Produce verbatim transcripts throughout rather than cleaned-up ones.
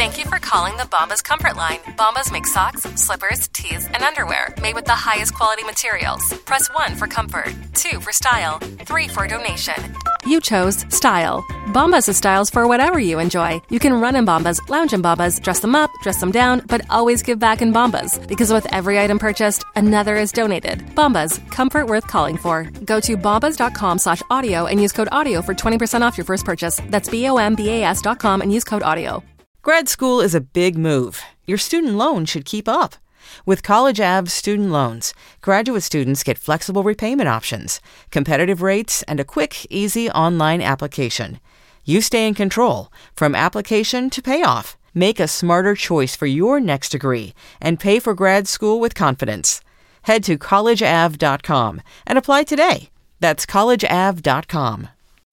Thank you for calling the Bombas Comfort Line. Bombas make socks, slippers, tees, and underwear made with the highest quality materials. Press one for comfort, two for style, three for donation. You chose style. Bombas has styles for whatever you enjoy. You can run in Bombas, lounge in Bombas, dress them up, dress them down, but always give back in Bombas. Because with every item purchased, another is donated. Bombas, comfort worth calling for. Go to bombas.com slash audio and use code audio for twenty percent off your first purchase. That's B-O-M-B-A-S dot com and use code audio. Grad school is a big move. Your student loan should keep up. With College Ave student loans, graduate students get flexible repayment options, competitive rates, and a quick, easy online application. You stay in control from application to payoff. Make a smarter choice for your next degree and pay for grad school with confidence. Head to college ave dot com and apply today. That's college ave dot com.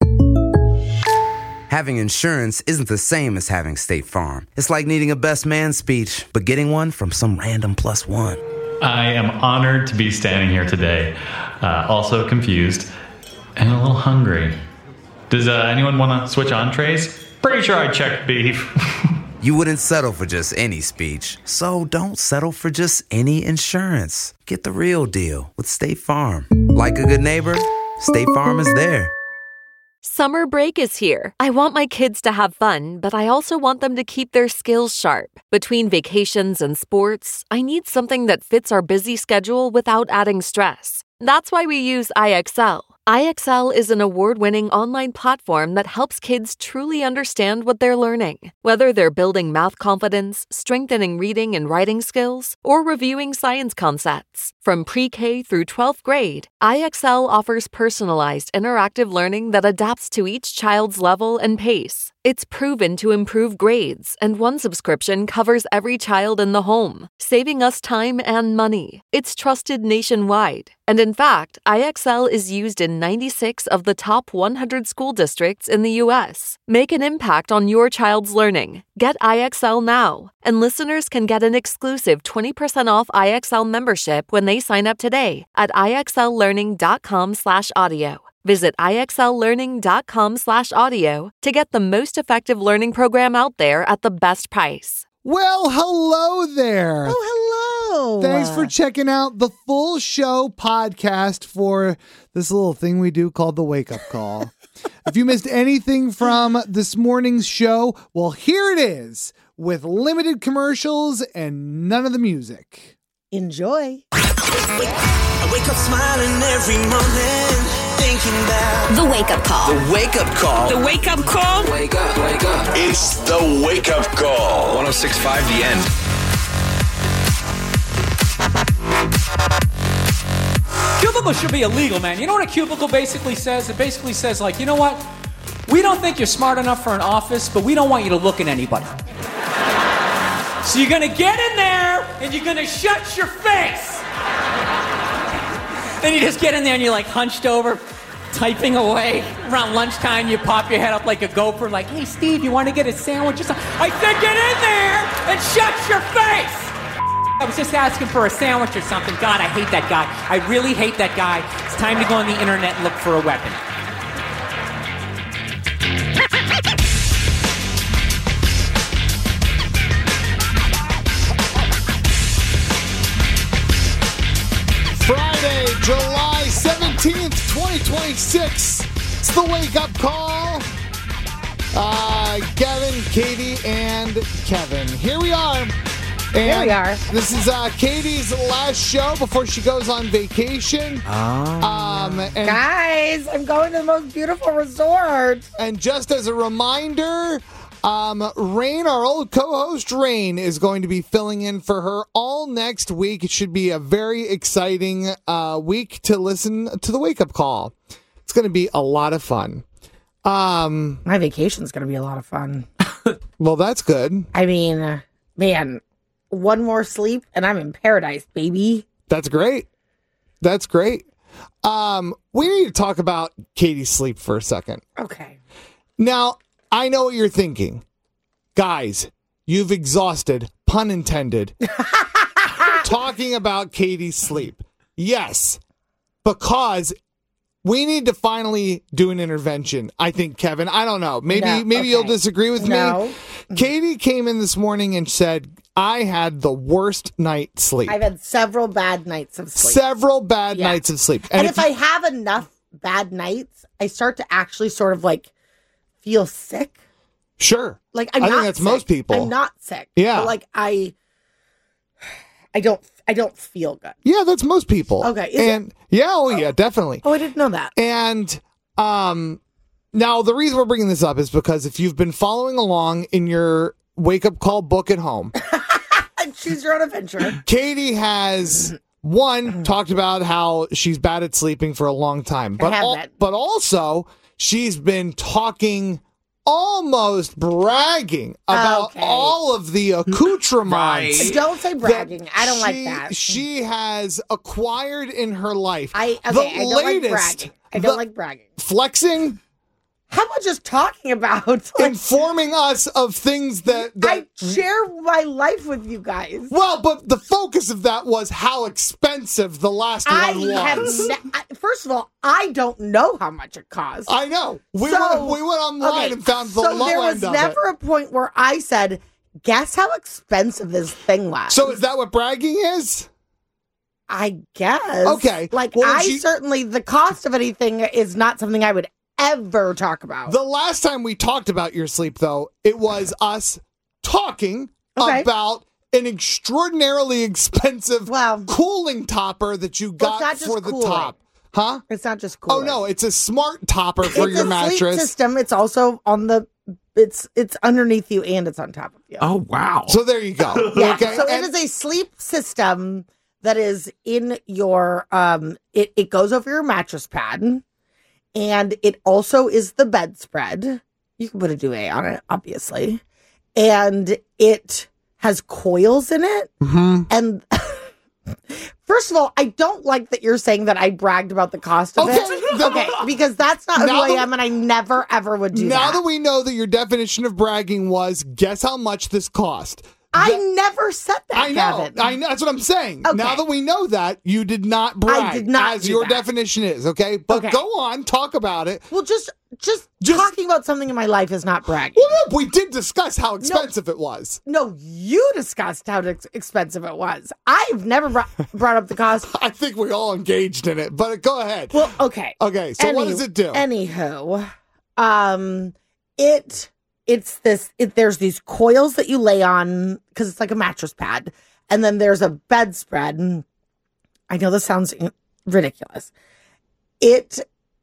Having insurance isn't the same as having State Farm. It's like needing a best man speech, but getting one from some random plus one. I am honored to be standing here today, uh, also confused and a little hungry. Does uh, anyone want to switch entrees? Pretty sure I checked beef. You wouldn't settle for just any speech, so don't settle for just any insurance. Get the real deal with State Farm. Like a good neighbor, State Farm is there. Summer break is here. I want my kids to have fun, but I also want them to keep their skills sharp. Between vacations and sports, I need something that fits our busy schedule without adding stress. That's why we use I X L. I X L is an award-winning online platform that helps kids truly understand what they're learning. Whether they're building math confidence, strengthening reading and writing skills, or reviewing science concepts. From pre-K through twelfth grade, I X L offers personalized interactive learning that adapts to each child's level and pace. It's proven to improve grades, and one subscription covers every child in the home, saving us time and money. It's trusted nationwide. And in fact, I X L is used in ninety-six of the top one hundred school districts in the U S. Make an impact on your child's learning. Get I X L now. And listeners can get an exclusive twenty percent off I X L membership when they sign up today at ixllearning.com slash audio. Visit ixllearning.com slash audio to get the most effective learning program out there at the best price. Well, hello there. Oh, hello. Thanks for checking out the full show podcast for this little thing we do called the Wake Up Call. If you missed anything from this morning's show, well, here it is with limited commercials and none of the music. Enjoy. I wake up smiling every morning. The Wake Up Call. The Wake Up Call. The Wake Up Call. Wake up, wake up. It's the Wake Up Call. one oh six point five The End. Cubicle should be illegal, man. You know what a cubicle basically says? It basically says, like, you know what? We don't think you're smart enough for an office, but we don't want you to look at anybody. So you're going to get in there, and you're going to shut your face. Then you just get in there and you're like hunched over, typing away. Around lunchtime, you pop your head up like a gopher, like, hey, Steve, you want to get a sandwich or something? I said get in there and shut your face! I was just asking for a sandwich or something. God, I hate that guy. I really hate that guy. It's time to go on the internet and look for a weapon. Friday, July seventeenth, twenty twenty-six. It's the Wake Up Call. Uh, Gavin, Katie, and Kevin. Here we are. And Here we are. This is uh, Katie's last show before she goes on vacation. Oh. Um, and, Guys, I'm going to the most beautiful resort. and just as a reminder, Um, Rain, our old co-host Rain, is going to be filling in for her all next week. It should be a very exciting uh, week to listen to the Wake Up Call. It's going to be a lot of fun. Um, My vacation's going to be a lot of fun. well, that's good. I mean, uh, man, one more sleep and I'm in paradise, baby. That's great. That's great. Um, we need to talk about Katie's sleep for a second. Okay. Now, I know what you're thinking. Guys, you've exhausted, pun intended, talking about Katie's sleep. Yes, because we need to finally do an intervention. I think, Kevin. I don't know. Maybe No, maybe okay. you'll disagree with No. me. Katie came in this morning and said, I had the worst night's sleep. I've had several bad nights of sleep. Several bad Yeah. nights of sleep. And, And, if, I have enough bad nights, I start to actually sort of like feel sick. Sure. Like I'm I not think that's sick. most people. I'm not sick. Yeah. But like I, I don't, I don't feel good. Yeah, that's most people. Okay. Is and it? yeah, oh yeah, definitely. Oh, I didn't know that. And um, now the reason we're bringing this up is because if you've been following along in your wake up call book at home, Choose your own adventure. Katie has one talked about how she's bad at sleeping for a long time, but I have al- that. but also she's been talking, almost bragging about Okay. all of the accoutrements. Don't say bragging. I don't like she- that. She has acquired in her life. I okay. the I don't latest, like bragging. I don't the like bragging. flexing, How about just talking about? Like, informing us of things that, that I share my life with you guys. well, but the focus of that was how expensive the last I one have. was. Ne- I, first of all, I don't know how much it costs. I know. We So- went we went online okay, and found the so low there end was of never it. a point where I said, "Guess how expensive this thing was." So is that what bragging is? I guess. Okay. Like Well, I she- certainly the cost of anything is not something I would ever talk about. The last time we talked about your sleep, though, it was us talking Okay. about an extraordinarily expensive Wow. cooling topper that you Well, it's got not just for the cooling. top. Huh? It's not just cool. Oh, no, it's a smart topper for it's your a mattress. sleep system. It's also on the. It's it's underneath you and it's on top of you. Oh, wow. So there you go. Yeah. Okay. So and- it is a sleep system that is in your um. It it goes over your mattress pad, and it also is the bedspread. You can put a duvet on it, obviously, and it has coils in it. Mm-hmm. And first of all, I don't like that you're saying that I bragged about the cost of Okay, it. the- Okay, because that's not who Now I that- am, and I never ever would do Now that. that we know that your definition of bragging was guess how much this cost. I That- never said that, I know. Kevin. I know. That's what I'm saying. Okay. Now that we know that, you did not brag. did not as do your that. definition is, okay? But Okay. go on, talk about it. Well, just, just Just- talking about something in my life is not bragging. Well, no, we did discuss how expensive it was. No, you discussed how ex- expensive it was. I've never brought, brought up the cost. I think we all engaged in it, but go ahead. Well, okay. Okay, so what does it do? Anywho, um, it it's this. It, there's these coils that you lay on because it's like a mattress pad, and then there's a bedspread. And I know this sounds in- ridiculous. It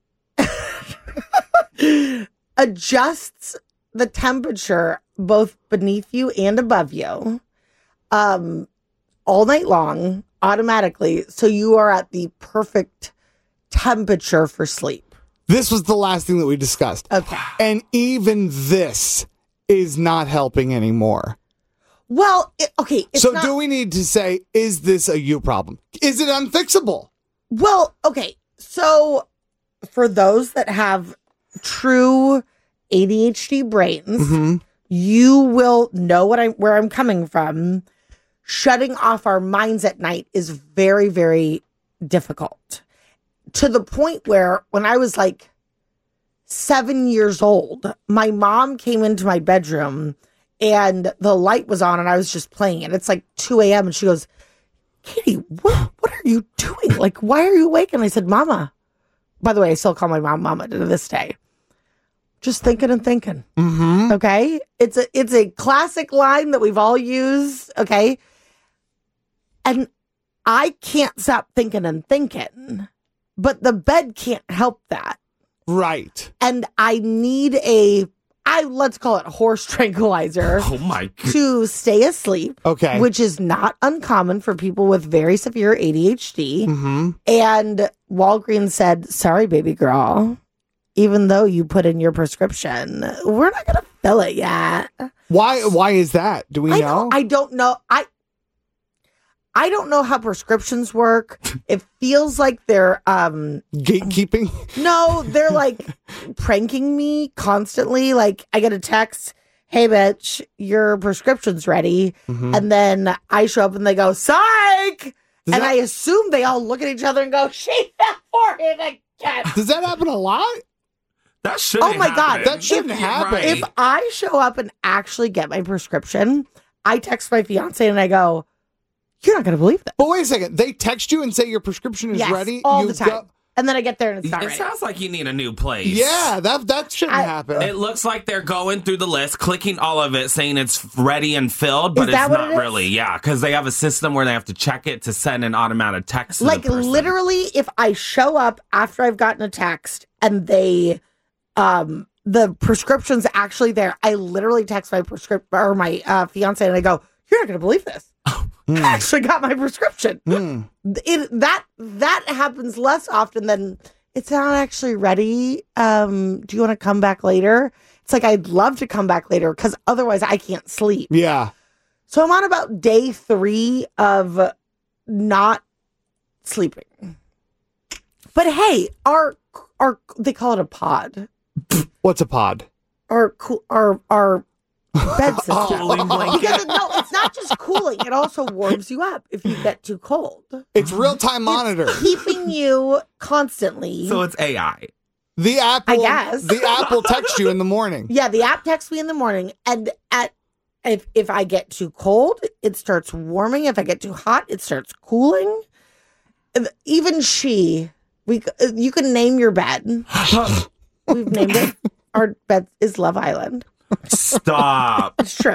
adjusts the temperature both beneath you and above you, um, all night long automatically, so you are at the perfect temperature for sleep. This was the last thing that we discussed. Okay. And even this is not helping anymore. Well, it, okay. It's so not, do we need to say, is this a you problem? Is it unfixable? Well, okay. So for those that have true A D H D brains, Mm-hmm. you will know what I where I'm coming from. Shutting off our minds at night is very, very difficult. To the point where when I was like seven years old, my mom came into my bedroom and the light was on and I was just playing it. It's like two a.m. and she goes, Katie, what, what are you doing? Like, why are you awake? And I said, Mama. By the way, I still call my mom Mama to this day. Just thinking and thinking. Mm-hmm. Okay. It's a, it's a classic line that we've all used. Okay. And I can't stop thinking and thinking, but the bed can't help that. Right. And I need a, I let's call it horse tranquilizer. Oh my God. To stay asleep. Okay. Which is not uncommon for people with very severe A D H D. Mm-hmm. And Walgreens said, sorry, baby girl, even though you put in your prescription, we're not going to fill it yet. Why Why is that? Do we I know? don't, I don't know. I I don't know how prescriptions work. It feels like they're um Gatekeeping? no, they're like pranking me constantly. Like I get a text, "Hey bitch, your prescription's ready." Mm-hmm. And then I show up and they go, "Psych!" Does and that- I assume they all look at each other and go, "She fell for it again." Does that happen a lot? That shouldn't Oh my happen. God. That shouldn't If- happen. right. If I show up and actually get my prescription, I text my fiance and I go, "You're not going to believe this." But wait a second. They text you and say your prescription is Yes, ready? all You the time. go- And then I get there and it's not It ready. sounds like you need a new place. yeah, that that shouldn't I- happen. It looks like they're going through the list, clicking all of it, saying it's ready and filled, but Is that it's what not it is? really. Yeah, because they have a system where they have to check it to send an automatic text to Like the person. literally, if I show up after I've gotten a text and they, um, the prescription's actually there, I literally text my prescript or my uh, fiance and I go, "You're not going to believe this. I actually got my prescription." Mm. It that that happens less often than it's not actually ready. Um, do you want to come back later? It's like I'd love to come back later because otherwise I can't sleep. Yeah. So I'm on about day three of not sleeping. But hey, our our they call it a pod. What's a pod? Our cool our our bed system. Cooling blanket. Because no, it's not just cooling. It also warms you up if you get too cold. It's real-time monitor. Keeping you constantly. So it's A I. The app I will, guess. the app will text you in the morning. Yeah, the app texts me in the morning, and at if if I get too cold, it starts warming. If I get too hot, it starts cooling. And even she, we you can name your bed. We've named it. Our bed is Love Island. Stop. It's true,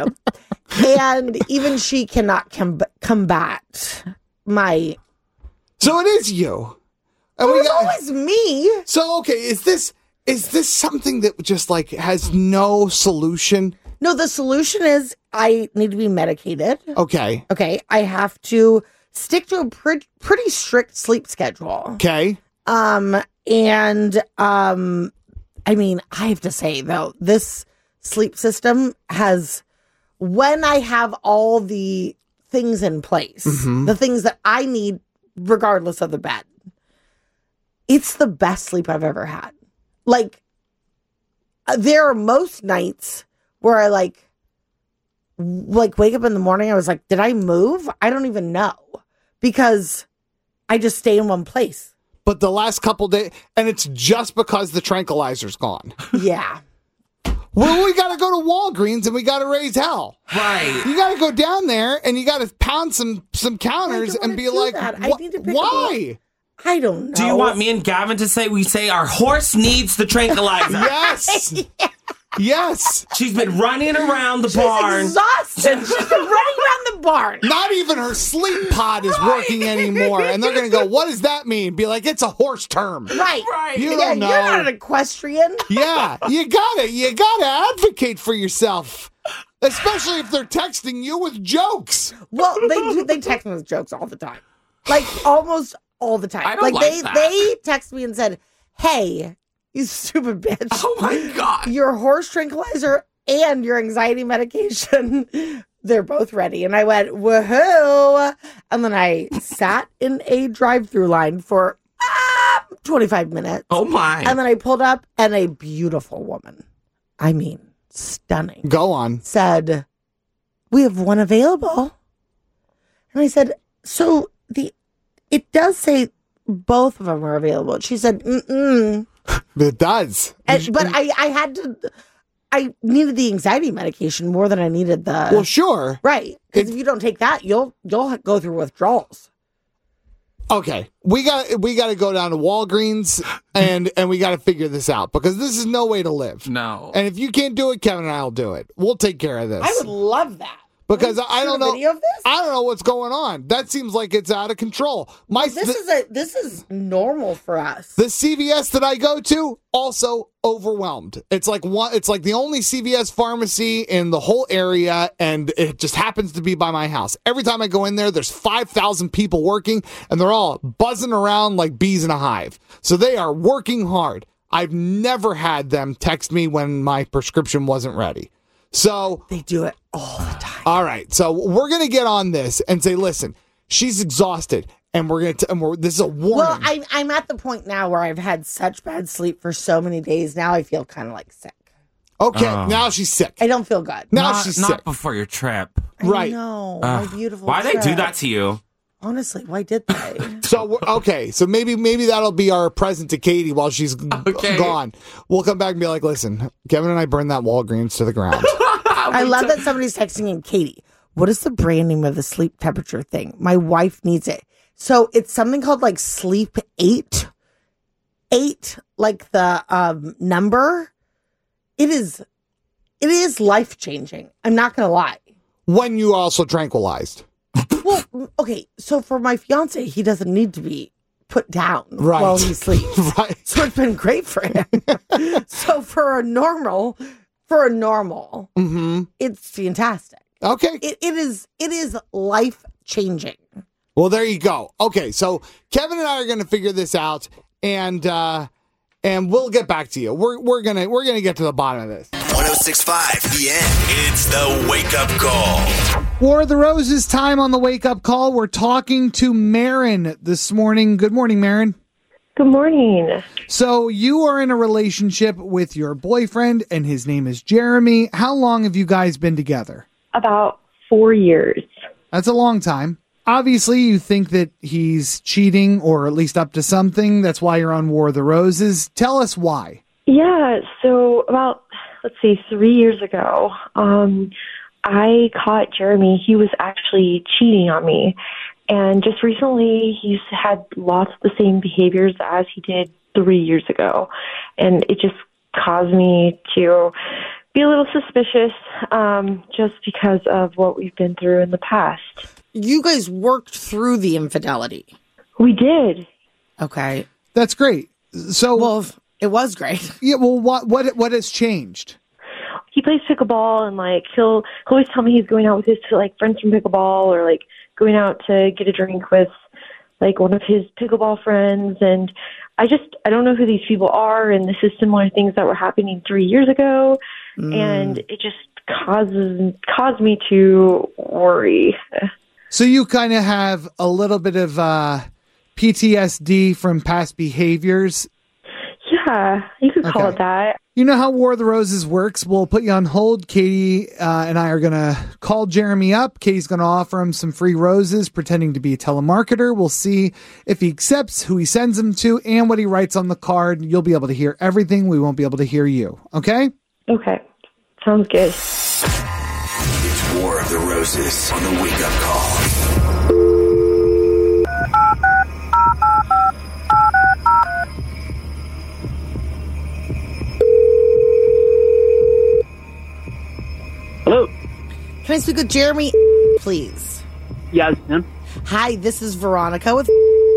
and even she cannot com- combat my. So it is you. And It we was got- always me. So okay, is this is this something that just like has no solution? No, the solution is I need to be medicated. Okay. Okay, I have to stick to a pre- pretty strict sleep schedule. Okay. Um, and um, I mean, I have to say though, this sleep system has, when I have all the things in place, Mhm. the things that I need, regardless of the bed, it's the best sleep I've ever had. Like, uh, there are most nights where I like, like wake up in the morning. I was like, did I move? I don't even know because I just stay in one place. But the last couple days, and it's just because the tranquilizer's gone. Yeah. Well, we got to go to Walgreens and we got to raise hell. Right. You got to go down there and you got to pound some some counters don't and wanna be do like, that. I "Wh- need to pick up why? I don't know. Do you want me and Gavin to say we say our horse needs the tranquilizer? Yes. Yes. She's been running around the She's barn. exhausted. She's been running around the barn. Not even her sleep pod is working anymore. And they're going to go, what does that mean? Be like, it's a horse term. Right. Right. You yeah, don't know. You're not an equestrian. Yeah, you gotta, you gotta advocate for yourself, especially if they're texting you with jokes. Well, they do. They text me with jokes all the time, like almost all the time. I don't like they that. they text me and said, "Hey, you stupid bitch! Oh my God. Your horse tranquilizer and your anxiety medication, they're both ready." And I went, "Woohoo!" And then I sat in a drive-through line for ah, twenty-five minutes. Oh my. And then I pulled up, and a beautiful woman, I mean, stunning, Go on. said, "We have one available." And I said, "So the it does say both of them are available." She said, "Mm-mm." It does. And, but I, I had to, I needed the anxiety medication more than I needed the, Well, sure. right. Because It- if you don't take that, you'll, you'll go through withdrawals. Okay, we got we got to go down to Walgreens and and we got to figure this out because this is no way to live. No. And if you can't do it, Kevin and I'll do it. We'll take care of this. I would love that. because Can you I shoot don't a know. video of this? I don't know what's going on. That seems like it's out of control. My This th- is a, this is normal for us. the C V S that I go to also overwhelmed. It's like one. It's like the only C V S pharmacy in the whole area, and it just happens to be by my house. Every time I go in there, there's five thousand people working, and they're all buzzing around like bees in a hive. So they are working hard. I've never had them text me when my prescription wasn't ready. So They do it all the time. all right, so we're gonna get on this and say, listen, she's exhausted, and we're gonna. T- and we're, this is a warning. Well, I, I'm at the point now where I've had such bad sleep for so many days. Now I feel kind of like sick. okay, Oh. now she's sick. I don't feel good. Now not, she's not sick. before your trip. I Right. know, Ugh. my beautiful. Why they do trip. that to you? Honestly, why did they? So okay, so maybe maybe that'll be our present to Katie while she's g- Okay. gone. We'll come back and be like, listen, Kevin and I burned that Walgreens to the ground. I love that somebody's texting in, Katie, what is the brand name of the sleep temperature thing? My wife needs it. So it's something called like Sleep Eight. Eight, like the um, number. It is, it is life changing. I'm not gonna lie. When you also tranquilized. Well, okay, so for my fiance, he doesn't need to be put down Right. while he sleeps. Right. So it's been great for him. So for a normal, for a normal, Mm-hmm. it's fantastic. Okay. It, it is, it is life changing. Well, there you go. Okay, so Kevin and I are going to figure this out, and uh, and we'll get back to you. We're we're gonna we're gonna get to the bottom of this. one oh six point five The End. It's the Wake Up Call. War of the Roses time on the Wake Up Call. We're talking to Marin this morning. Good morning, Marin. Good morning. So you are in a relationship with your boyfriend, and his name is Jeremy. How long have you guys been together? About four years. That's a long time. Obviously, you think that he's cheating or at least up to something. That's why you're on War of the Roses. Tell us why. Yeah, so about, let's see, three years ago, um, I caught Jeremy. He was actually cheating on me. And just recently, he's had lots of the same behaviors as he did three years ago. And it just caused me to be a little suspicious um, just because of what we've been through in the past. You guys worked through the infidelity. We did. Okay. That's great. So, well, it was great. Yeah. Well, what what what has changed? He plays pickleball, and like he'll, he'll always tell me he's going out with his like friends from pickleball, or like going out to get a drink with like one of his pickleball friends. And I just I don't know who these people are, and this is similar things that were happening three years ago, mm. and it just causes caused me to worry. So you kind of have a little bit of uh, P T S D from past behaviors. Yeah, you could call Okay. it that. You know how War of the Roses works. We'll put you on hold. Katie uh, and I are going to call Jeremy up. Katie's going to offer him some free roses, pretending to be a telemarketer. We'll see if he accepts, who he sends them to, and what he writes on the card. You'll be able to hear everything. We won't be able to hear you. Okay? Okay, sounds good. It's War of the Roses on the Wake Up Call. Hello. Can I speak with Jeremy, please? Yeah, it's him. Hi, this is Veronica with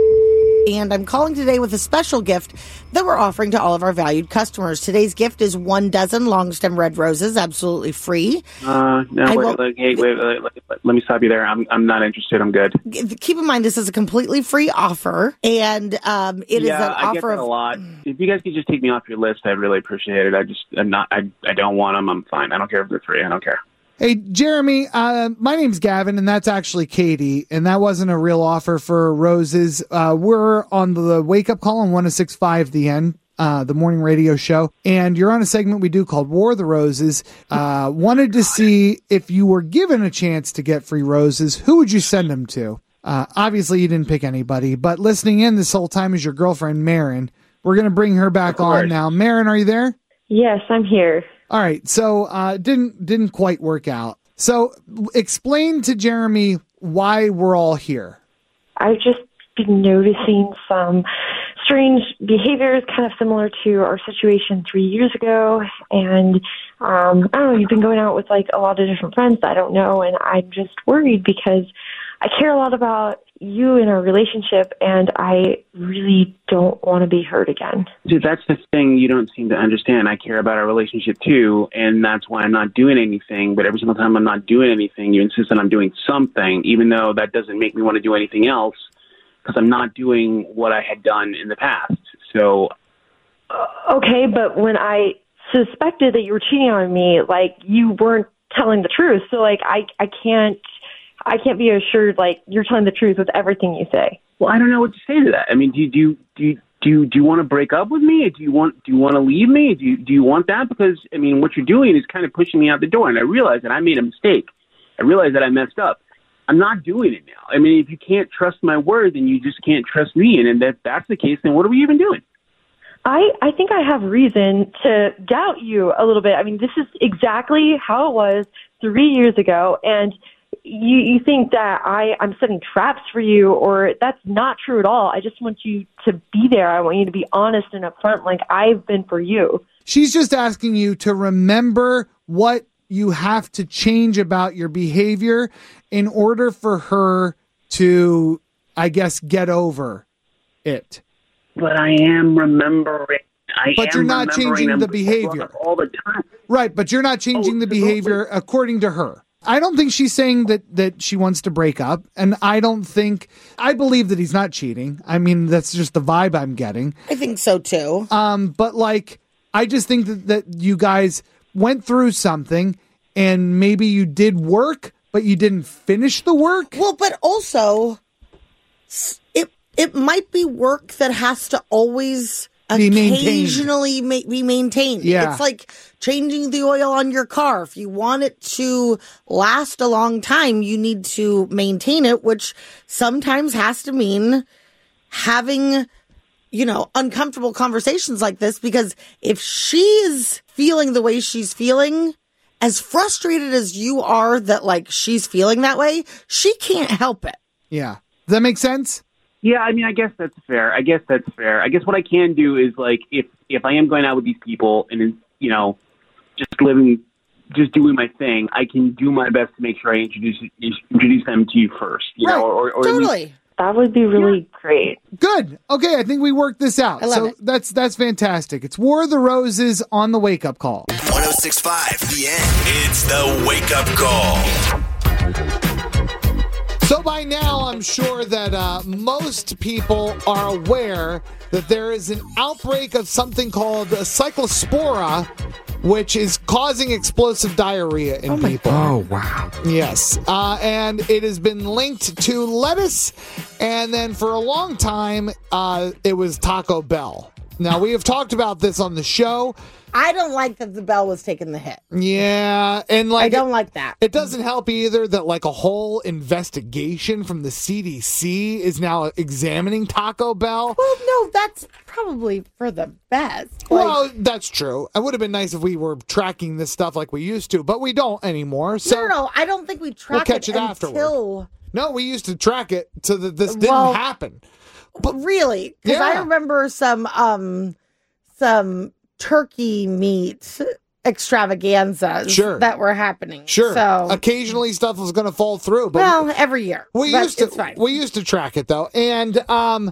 and I'm calling today with a special gift that we're offering to all of our valued customers. Today's gift is one dozen long stem red roses, absolutely free. Uh, no, I wait, will- wait, wait, wait, wait, wait, wait, let me stop you there. I'm I'm not interested. I'm good. Keep in mind, this is a completely free offer, and um, it is yeah, an I get offer that a of lot. If you guys could just take me off your list, I'd really appreciate it. I just I'm not. I I don't want them. I'm fine. I don't care if they're free. I don't care. Hey, Jeremy, uh, my name's Gavin, and that's actually Katie, and that wasn't a real offer for roses. Uh, we're on the Wake Up Call on one oh six point five The End, uh, the morning radio show, and you're on a segment we do called War of the Roses. Uh, wanted to see if you were given a chance to get free roses, who would you send them to? Uh, obviously, you didn't pick anybody, but listening in this whole time is your girlfriend, Marin. We're going to bring her back on now. Marin, are you there? Yes, I'm here. All right, so uh, didn't didn't quite work out. So explain to Jeremy why we're all here. I've just been noticing some strange behaviors, kind of similar to our situation three years ago. And um, I don't know, you've been going out with like a lot of different friends that I don't know, and I'm just worried because I care a lot about you in our relationship, and I really don't want to be hurt again. Dude, that's the thing you don't seem to understand. I care about our relationship too, and that's why I'm not doing anything. But every single time I'm not doing anything, you insist on I'm doing something, even though that doesn't make me want to do anything else, because I'm not doing what I had done in the past. So, uh, okay, but when I suspected that you were cheating on me, like you weren't telling the truth. So, like I, I can't. I can't be assured, like, you're telling the truth with everything you say. Well, I don't know what to say to that. I mean, do you do you, do you, do you, do you want to break up with me? Do you want do you want to leave me? Do you do you want that? Because I mean, what you're doing is kind of pushing me out the door, and I realize that I made a mistake. I realize that I messed up. I'm not doing it now. I mean, if you can't trust my word, then you just can't trust me. And if that, that's the case, then what are we even doing? I, I think I have reason to doubt you a little bit. I mean, this is exactly how it was three years ago. And you, you think that I, I'm setting traps for you, or that's not true at all. I just want you to be there. I want you to be honest and upfront like I've been for you. She's just asking you to remember what you have to change about your behavior in order for her to, I guess, get over it. But I am remembering. I but am you're not changing the behavior all the time. Right, but you're not changing oh, the behavior according to her. I don't think she's saying that, that she wants to break up, and I don't think, I believe that he's not cheating. I mean, that's just the vibe I'm getting. I think so too. Um, but like, I just think that, that you guys went through something, and maybe you did work, but you didn't finish the work. Well, but also, it it might be work that has to always be occasionally ma- be maintained. Yeah. It's like changing the oil on your car. If you want it to last a long time, you need to maintain it, which sometimes has to mean having, you know, uncomfortable conversations like this, because if she's feeling the way she's feeling, as frustrated as you are that like she's feeling that way, she can't help it. Yeah. Does that make sense? Yeah, I mean, I guess that's fair. I guess that's fair. I guess what I can do is, like, if if I am going out with these people and, you know, just living, just doing my thing, I can do my best to make sure I introduce introduce them to you first. You right. know, or, or totally. At least, that would be really yeah. great. Good. Okay, I think we worked this out. I love so it. that's that's fantastic. It's War of the Roses on the Wake Up Call. one oh six point five The End. It's the Wake Up Call. So by now, I'm sure that uh, most people are aware that there is an outbreak of something called cyclospora, which is causing explosive diarrhea in oh people. God. Oh, wow. Yes. Uh, and it has been linked to lettuce, and then for a long time, uh, it was Taco Bell. Now, we have talked about this on the show. I don't like that the Bell was taking the hit. Yeah, and like I don't like that. It doesn't help either that like a whole investigation from the C D C is now examining Taco Bell. Well, no, that's probably for the best. Like, well, that's true. It would have been nice if we were tracking this stuff like we used to, but we don't anymore. So no, no, no, I don't think we track we'll catch it, it until... afterward. No, we used to track it so that this didn't well, happen. But really, because yeah. I remember some um some turkey meat extravaganzas sure. that were happening. Sure. So occasionally stuff was going to fall through. But well, every year. We but used to it's fine. we used to track it though, and um,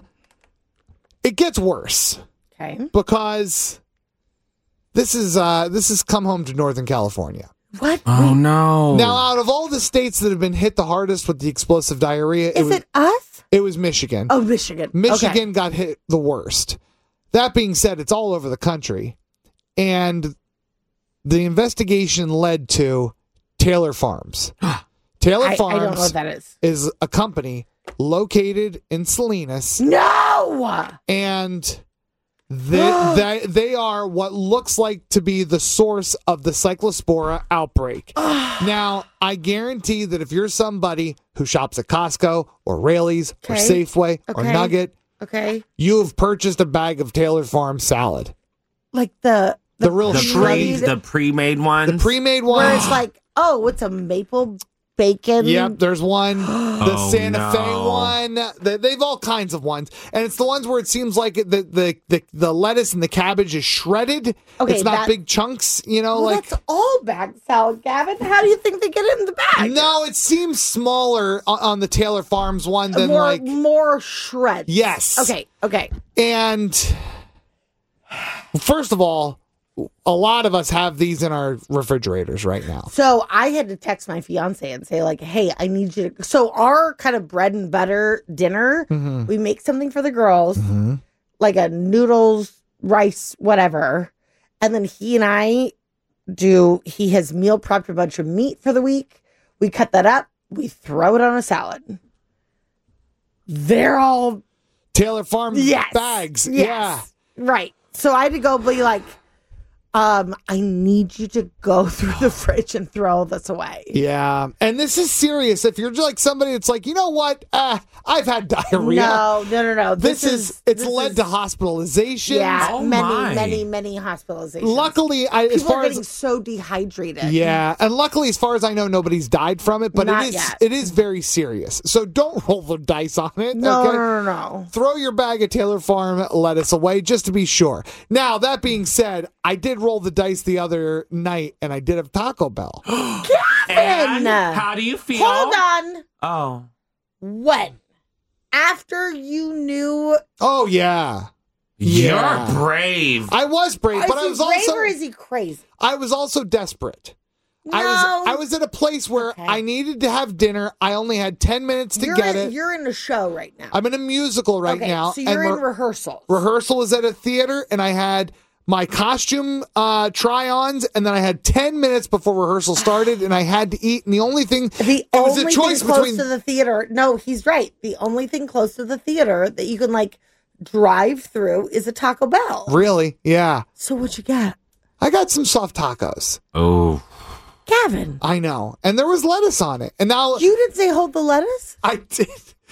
it gets worse. Okay. Because this is uh this has come home to Northern California. What? Oh no! Now, out of all the states that have been hit the hardest with the explosive diarrhea, is it was it us? It was Michigan. Oh, Michigan. Michigan okay. got hit the worst. That being said, it's all over the country. And the investigation led to Taylor Farms. Taylor I, Farms I don't know what that is. is a company located in Salinas. No! And they, they, they are what looks like to be the source of the cyclospora outbreak. Now, I guarantee that if you're somebody who shops at Costco or Raley's okay. or Safeway okay. or Nugget, okay, you have purchased a bag of Taylor Farm salad. Like the the, the real the shredded, pre, the pre-made ones, the pre-made ones, where it's like, oh, it's a maple bacon. Yep, there's one. The oh, Santa no. Fe one. The, they've all kinds of ones, and it's the ones where it seems like the the the, the lettuce and the cabbage is shredded. Okay, it's not that, big chunks. You know, well, like that's all bag salad, Gavin. How do you think they get it in the bag? No, it seems smaller on, on the Taylor Farms one than more, like more shreds. Yes. Okay. Okay. And first of all, a lot of us have these in our refrigerators right now. So I had to text my fiance and say, like, hey, I need you to. So our kind of bread and butter dinner, mm-hmm. we make something for the girls, mm-hmm. like a noodles, rice, whatever. And then he and I do, he has meal prepped a bunch of meat for the week. We cut that up. We throw it on a salad. They're all Taylor Farm yes, bags. Yes, yeah. Right. So I had to go be like, Um, I need you to go through the fridge and throw this away. Yeah. And this is serious. If you're like somebody that's like, you know what? Uh, I've had diarrhea. No, no, no, no. This, This is, is- it's this led is- to hospitalization. Yeah, Oh, many, my. many, many hospitalizations. Luckily, I, as People far are getting as so dehydrated. yeah, and luckily, as far as I know, nobody's died from it, but Not it is yet. it is very serious. So don't roll the dice on it. No, okay? no, no, no. Throw your bag of Taylor Farm lettuce away just to be sure. Now, that being said, I did roll the dice the other night, and I did have Taco Bell. Kevin! And how do you feel? Hold on. Oh. When? After you knew... Oh yeah, Yeah. You're brave. I was brave, Is but I he was brave also or is he crazy? I was also desperate. No. I was I was at a place where Okay. I needed to have dinner. I only had ten minutes to you're get in, it. You're in a show right now. I'm in a musical right okay, now. so you're and in re- rehearsal. rehearsal is at a theater, and I had my costume uh, try-ons, and then I had ten minutes before rehearsal started, and I had to eat. And the only thing, The it was only a choice thing close between. to the theater. No, he's right. The only thing close to the theater that you can like drive through is a Taco Bell. Really? Yeah. So what you got, I got some soft tacos. Oh. Gavin? I know, and there was lettuce on it. And now You didn't say hold the lettuce, I did.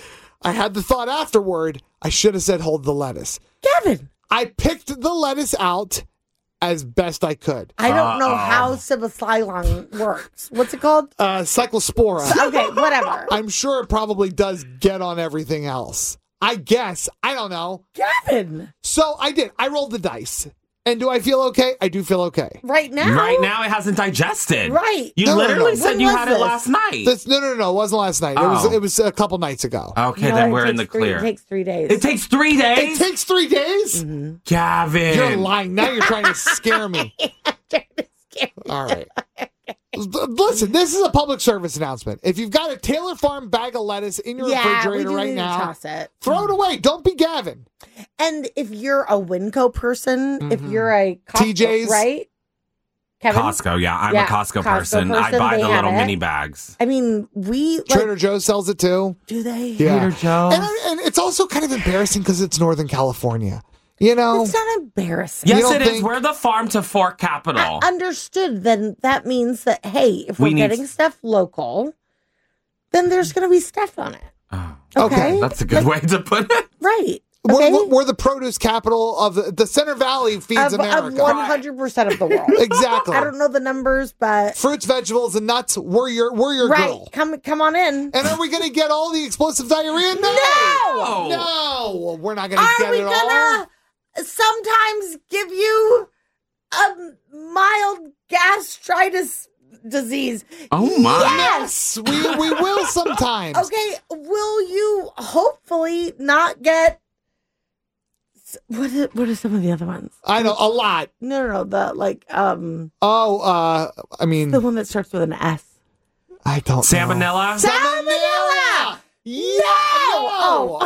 I had the thought afterward. I should have said hold the lettuce. Gavin. I picked the lettuce out as best I could. I don't know Uh-oh. how Cibacilon works. What's it called? Uh, cyclospora. Okay, whatever. I'm sure it probably does get on everything else. I guess. I don't know. Gavin. So I did. I rolled the dice. And do I feel okay? I do feel okay. Right now? Right now, it hasn't digested. Right. You No, no, literally no. said When you was had this? it last night. This, no, no, no, no. It wasn't last night. It was Oh. it was a couple nights ago. Okay, No, then it we're in the takes three- clear. It takes three days. It takes three It days? takes three days? Gavin. You're lying. Now you're trying to scare me. Trying to scare you. All right. L- Listen, this is a public service announcement. If you've got a Taylor Farm bag of lettuce in your Yeah, we refrigerator do right need to now, toss it. throw it away. Don't be Gavin. And if you're a Winco person, if Mhm. you're a Costco, T J's? right? Kevin? Costco, yeah. I'm Yeah, a Costco, Costco person. I person, buy they the have little it. mini bags. I mean, we like, Trader Joe's sells it too. do they? Yeah. Trader Joe's. And, I- and it's also kind of embarrassing because it's Northern California. You know? It's not embarrassing. Yes, don't it is. think- We're the farm to fork capital. I understood. Then that means that hey, if we're We need- getting stuff local, then there's going to be stuff on it. Oh, Okay. that's a good Like, way to put it. right? We're, Okay. we're- we're the produce capital of the, the Center Valley feeds of, America. one hundred percent of the world. Exactly. I don't know the numbers, but Fruits, vegetables, and nuts. We're your we're your right. girl. Come come on in. And are we going to get all the explosive diarrhea? No. No! No. We're not going to Are get we it all. gonna sometimes give you a mild gastritis disease? Oh, my. Yes. Yes, we we will sometimes. Okay. Will you hopefully not get? What are, what are some of the other ones? I know a lot. No, no, no. The like um Oh, uh, I mean, the one that starts with an S. I don't know. Salmonella? Salmonella. Yeah. No.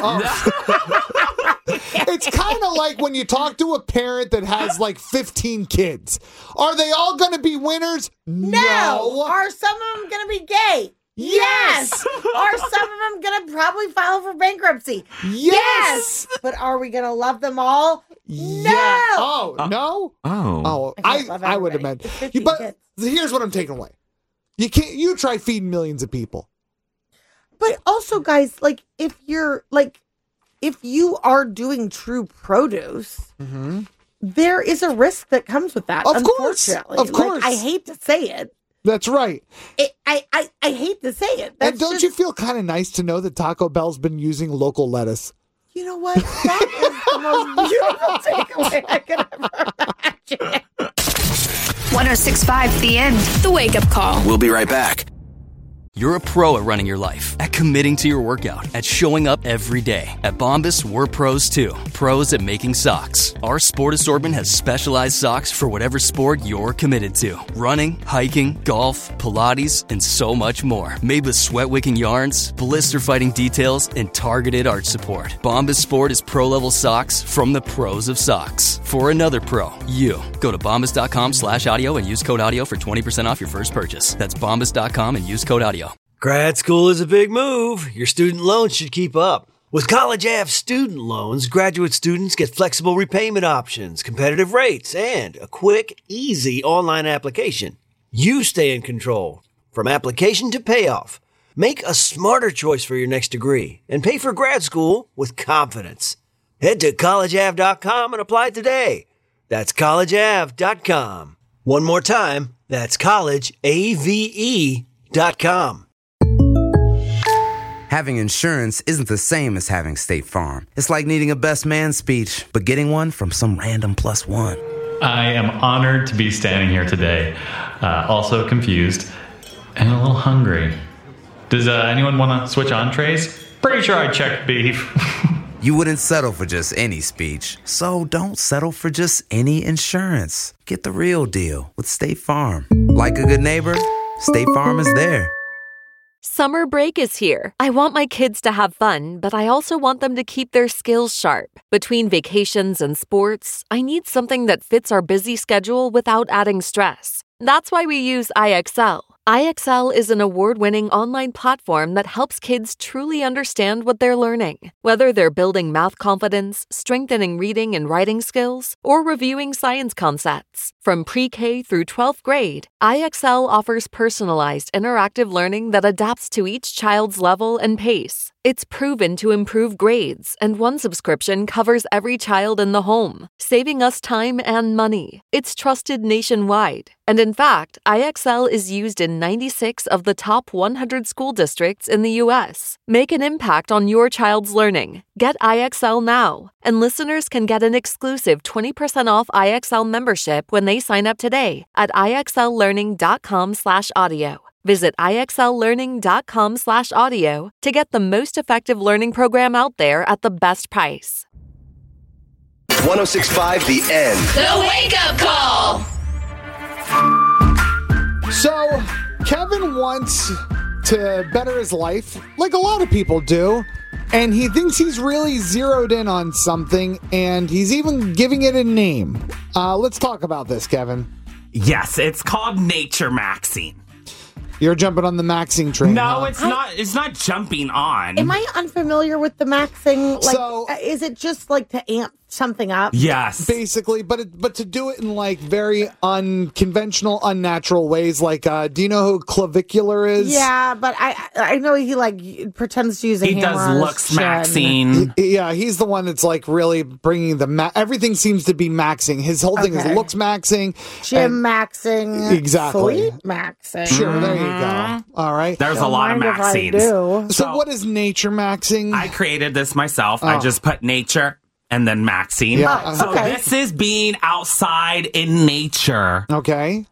Oh. It's kind of like when you talk to a parent that has like fifteen kids. Are they all going to be winners? No. Are some of them going to be gay? Yes. Are some of them going to probably file for bankruptcy? Yes. But are we going to love them all? Yeah. No. Oh, no? Oh. Oh, I I can't love I would have everybody. meant. It's fifteen But kids. here's what I'm taking away. You can't you try feeding millions of people. But also, guys, like if you're like, if you are doing true produce, there is a risk that comes with that. Of course. unfortunately. Of course. Like, I hate to say it. That's right. it I, I I hate to say it. That's And don't just, you feel kind of nice to know that Taco Bell's been using local lettuce? You know what? That is the most beautiful takeaway I could ever imagine. ten sixty-five The End. The Wake Up Call. We'll be right back. You're a pro at running your life, at committing to your workout, at showing up every day. At Bombas, we're pros too. Pros at making socks. Our sport assortment has specialized socks for whatever sport you're committed to. Running, hiking, golf, Pilates, and so much more. Made with sweat-wicking yarns, blister-fighting details, and targeted arch support. Bombas Sport is pro-level socks from the pros of socks. For another pro, you. Go to bombas.com slash audio and use code audio for twenty percent off your first purchase. That's bombas dot com and use code audio. Grad school is a big move. Your student loan should keep up. With College Ave student loans, graduate students get flexible repayment options, competitive rates, and a quick, easy online application. You stay in control from application to payoff. Make a smarter choice for your next degree and pay for grad school with confidence. Head to college ave dot com and apply today. That's college ave dot com. One more time, that's college ave dot com. Having insurance isn't the same as having State Farm. It's like needing a best man speech, but getting one from some random plus one. I am honored to be standing here today, uh, also confused and a little hungry. Does uh, anyone want to switch entrees? Pretty sure I checked beef. You wouldn't settle for just any speech, so don't settle for just any insurance. Get the real deal with State Farm. Like a good neighbor, State Farm is there. Summer break is here. I want my kids to have fun, but I also want them to keep their skills sharp. Between vacations and sports, I need something that fits our busy schedule without adding stress. That's why we use I X L. I X L is an award-winning online platform that helps kids truly understand what they're learning. Whether they're building math confidence, strengthening reading and writing skills, or reviewing science concepts. From pre-K through twelfth grade, I X L offers personalized interactive learning that adapts to each child's level and pace. It's proven to improve grades, and one subscription covers every child in the home, saving us time and money. It's trusted nationwide. And in fact, I X L is used in ninety-six of the top one hundred school districts in the U S. Make an impact on your child's learning. Get I X L now. And listeners can get an exclusive twenty percent off I X L membership when they sign up today at ixllearning.com slash audio. Visit ixllearning.com slash audio to get the most effective learning program out there at the best price. one oh six point five The End. The Wake Up Call. So, Kevin wants to better his life, like a lot of people do, and he thinks he's really zeroed in on something, and he's even giving it a name. Uh, let's talk about this, Kevin. Yes, it's called nature maxing. You're jumping on the maxing train. No, huh? it's not. It's not jumping on. Am I unfamiliar with the maxing? Like, So- uh, is it just like to amp something up? Yes. Basically, but it, but to do it in like very unconventional, unnatural ways. Like, uh, do you know who Clavicular is? Yeah, but I I know he like pretends to use a He hammer does on his looks chin. maxing. He- yeah, he's the one that's like really bringing the ma- everything seems to be maxing. His whole thing Okay. is looks maxing, Gym and- maxing. Exactly. Sleep maxing. Sure, there you go. All right. There's Don't a lot of mind if I maxings. do. So, what is nature maxing? I created this myself. I Oh. just put nature and then maxing. Yeah. Oh, So okay. this is being outside in nature okay.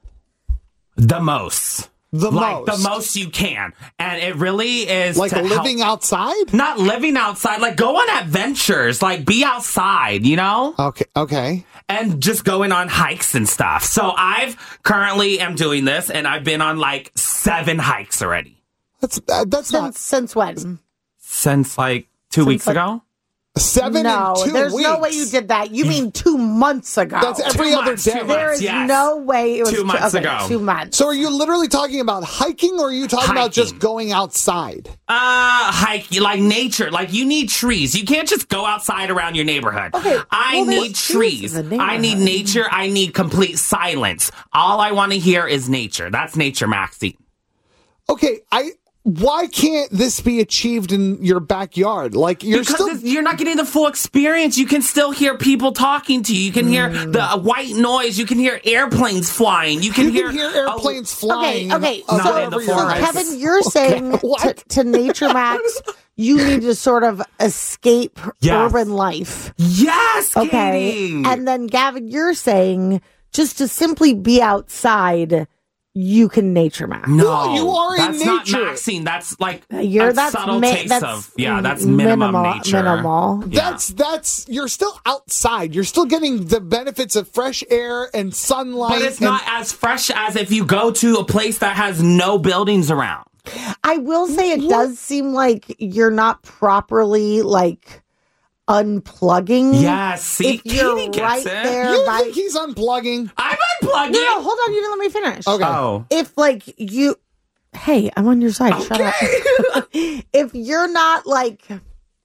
the most. The like most. the most you can. And it really is Like to living help- outside? Not living outside, like go on adventures, like be outside, you know? Okay. Okay. And just going on hikes and stuff. So I've currently am doing this and I've been on like seven hikes already. That's uh, that's Since not since when? Since like two weeks like- ago. seven no, in two there's weeks. no way you did that. You mean two months ago? That's every Two other months, day. two There months, is yes. no way it was Two months okay, ago. Two months. So are you literally talking about hiking, or are you talking about just Hiking. going outside? Uh, hike, like nature. Like you need trees. You can't just go outside around your neighborhood. Okay, I well, there's need trees trees. in the I need neighborhood. nature. I need complete silence. All I want to hear is nature. That's nature maxing. Okay, I. Why can't this be achieved in your backyard? Like you're Because still. it's- you're not getting the full experience. You can still hear people talking to you. You can hear Mm. the uh, white noise. You can hear airplanes flying. You can you hear, can hear a- airplanes Okay, flying. okay. uh, Not So, in the over your forest. house. Kevin, you're saying to, What? to Nature Max, you need to sort of escape Yes. urban life. Yes, Okay. Katie. And then, Gavin, you're saying just to simply be outside, you can Nature Max. no, No, you are in that's not nature. maxing. That's like You're a that's subtle ma- taste that's of yeah. That's minimum minimal, nature. Minimal. Yeah. That's that's you're still outside. You're still getting the benefits of fresh air and sunlight. But it's and- not as fresh as if you go to a place that has no buildings around. I will say it does seem like you're not properly like unplugging. Yes, see, if you're Katie gets right it. there You by think he's unplugging? I'm unplugging. No, no, hold on, you didn't let me finish. Okay. Oh, If like you Hey, I'm on your side. Shut up. If you're not like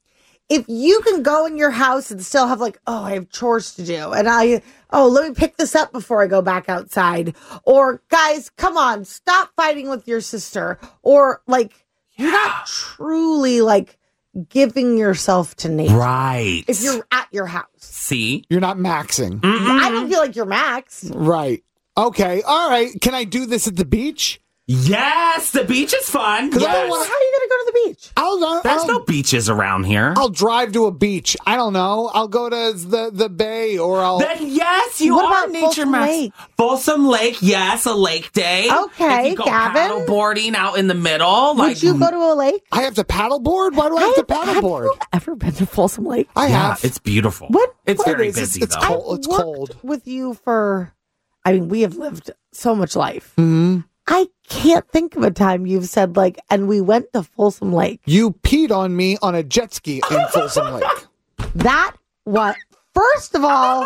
if you can go in your house and still have like, oh, I have chores to do. And I, oh, let me pick this up before I go back outside. Or guys, come on, stop fighting with your sister. Or like, yeah. You're not truly like giving yourself to nature. Right. If you're at your house. See? You're not maxing. Mm-mm. I don't feel like you're maxed. Right. Okay. All right. Can I do this at the beach? Yes, the beach is fun. Yes. I don't wanna, how are you going to go to the beach? I'll, I'll, There's I'll, no beaches around here. I'll drive to a beach. I don't know. I'll go to the, the bay or I'll... Then yes, you what are about nature Folsom max. Lake? Folsom Lake, yes, a lake day. Okay, if you go Gavin. paddle boarding out in the middle. Would like, you go to a lake? I have to paddleboard? Why do I have, I to paddleboard? Have you ever been to Folsom Lake? I yeah, have. it's beautiful. What? It's what very it is, busy, it's, it's though. cold. It's I've cold. worked with you for, I mean, we have lived so much life. Mm-hmm. I can't think of a time you've said like, and we went to Folsom Lake. You peed on me on a jet ski in Folsom Lake. That what? First of all,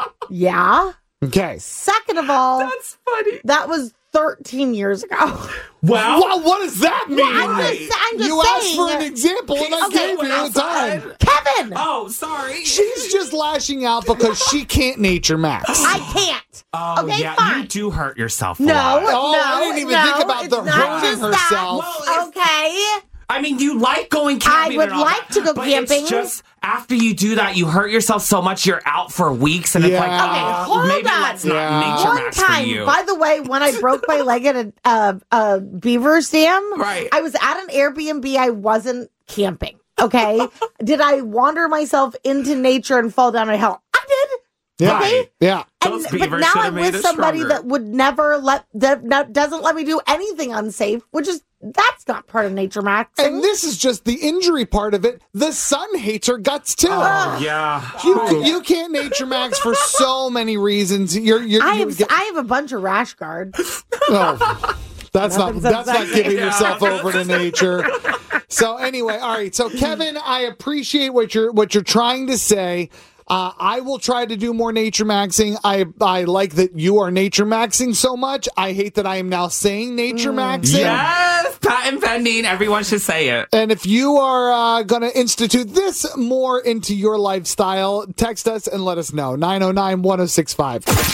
yeah. Okay. Second of all, that's funny. That was thirteen years ago. Wow. Wow, what does that mean? Well, I'm just, I'm just you saying. asked for an example, and I Okay, gave you the time. Kevin! Oh, sorry. She's just lashing out because she can't nature max. I can't. Oh, okay, yeah, fine. you do hurt yourself a No, lot. Oh, no, I didn't even no, think about it's the not hurting just herself. That. Well, okay. I mean, you like going camping. I would and all like that, to go but camping. It's just after you do that, you hurt yourself so much you're out for weeks, and Yeah. it's like, Okay, oh, hold maybe on. let's not Yeah. nature One max time, for you. by the way, when I broke my leg at a, a, a beaver's dam, Right. I was at an Airbnb. I wasn't camping. Okay. Did I wander myself into nature and fall down a hill? I did. Yeah. Okay. Yeah. And, Those but beavers now should've I'm made with us somebody stronger. that would never let that, that doesn't let me do anything unsafe, which is that's not part of nature maxing. And this is just the injury part of it. The sun hates her guts too. Oh, yeah. You, you can't nature max for so many reasons. You're, you're, I you have get, I have a bunch of rash guards. oh, that's not Nothing that's not says giving that. yourself over to nature. So anyway, all right. So Kevin, I appreciate what you're what you're trying to say. Uh, I will try to do more nature maxing. I I like that you are nature maxing so much. I hate that I am now saying nature maxing. Yes, patent pending. Everyone should say it. And if you are uh, going to institute this more into your lifestyle, text us and let us know. nine oh nine, one oh six five. one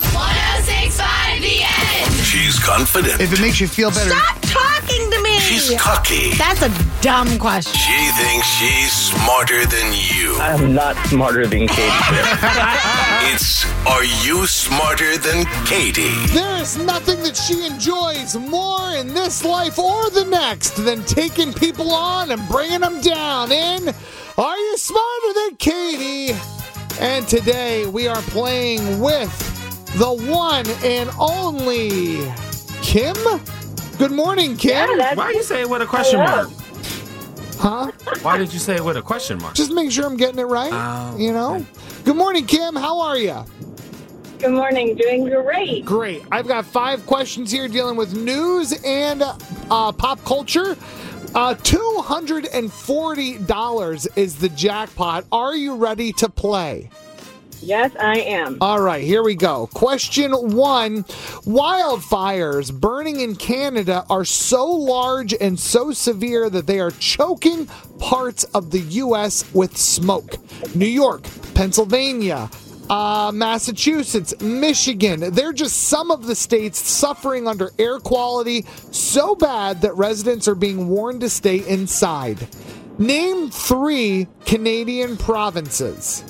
oh six point five The End. She's confident. If it makes you feel better. Stop talking to me. She's cocky. That's a dumb question. She thinks she's smarter than you. I'm not smarter than Katie. It's Are You Smarter Than Katie? There is nothing that she enjoys more in this life or the next than taking people on and bringing them down in Are You Smarter Than Katie? And today we are playing with the one and only Kim. Good morning, Kim. Why do you say it with a question mark? Huh? Why did you say it with a question mark? Just make sure I'm getting it right. Oh, you know? okay. Good morning, Kim. How are you? Good morning. Doing great. Great. I've got five questions here dealing with news and uh, pop culture. Uh, two hundred forty dollars is the jackpot. Are you ready to play? Yes, I am. All right, here we go. Question one. Wildfires burning in Canada are so large and so severe that they are choking parts of the U S with smoke. New York, Pennsylvania, uh, Massachusetts, Michigan. They're just some of the states suffering under air quality so bad that residents are being warned to stay inside. Name three Canadian provinces.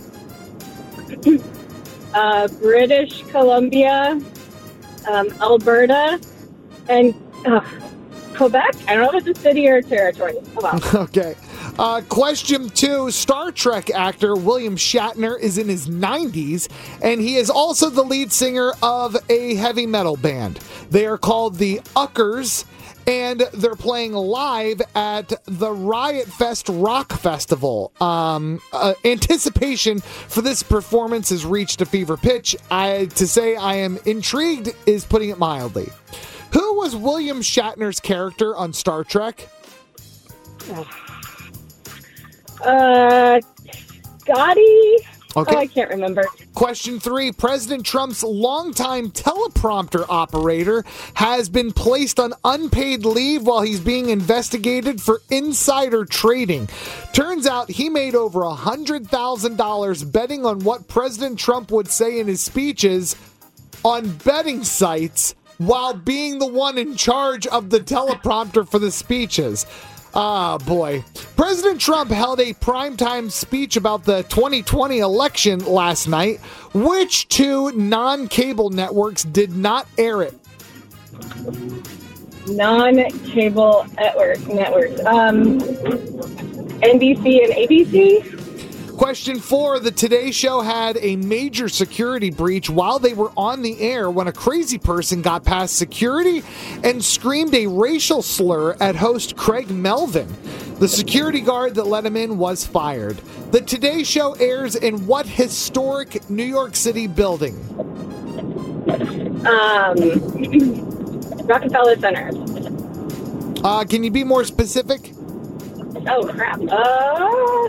Uh, British Columbia, um, Alberta, and uh, Quebec. I don't know if it's a city or a territory. Oh, wow. Okay. Uh, question two. Star Trek actor William Shatner is in his nineties, and he is also the lead singer of a heavy metal band. They are called the Uckers, and they're playing live at the Riot Fest Rock Festival. Um, uh, anticipation for this performance has reached a fever pitch. I, to say I am intrigued is putting it mildly. Who was William Shatner's character on Star Trek? Uh, Scotty? Okay. Oh, I can't remember. Question three. President Trump's longtime teleprompter operator has been placed on unpaid leave while he's being investigated for insider trading. Turns out he made over one hundred thousand dollars betting on what President Trump would say in his speeches on betting sites while being the one in charge of the teleprompter for the speeches. Ah, boy. President Trump held a primetime speech about the twenty twenty election last night. Which two non-cable networks did not air it? Non-cable network, networks. Um, N B C and A B C? Question four. The Today Show had a major security breach while they were on the air when a crazy person got past security and screamed a racial slur at host Craig Melvin. The security guard that let him in was fired. The Today Show airs in what historic New York City building? Um, Rockefeller Center. Uh, can you be more specific? Oh, crap. Uh...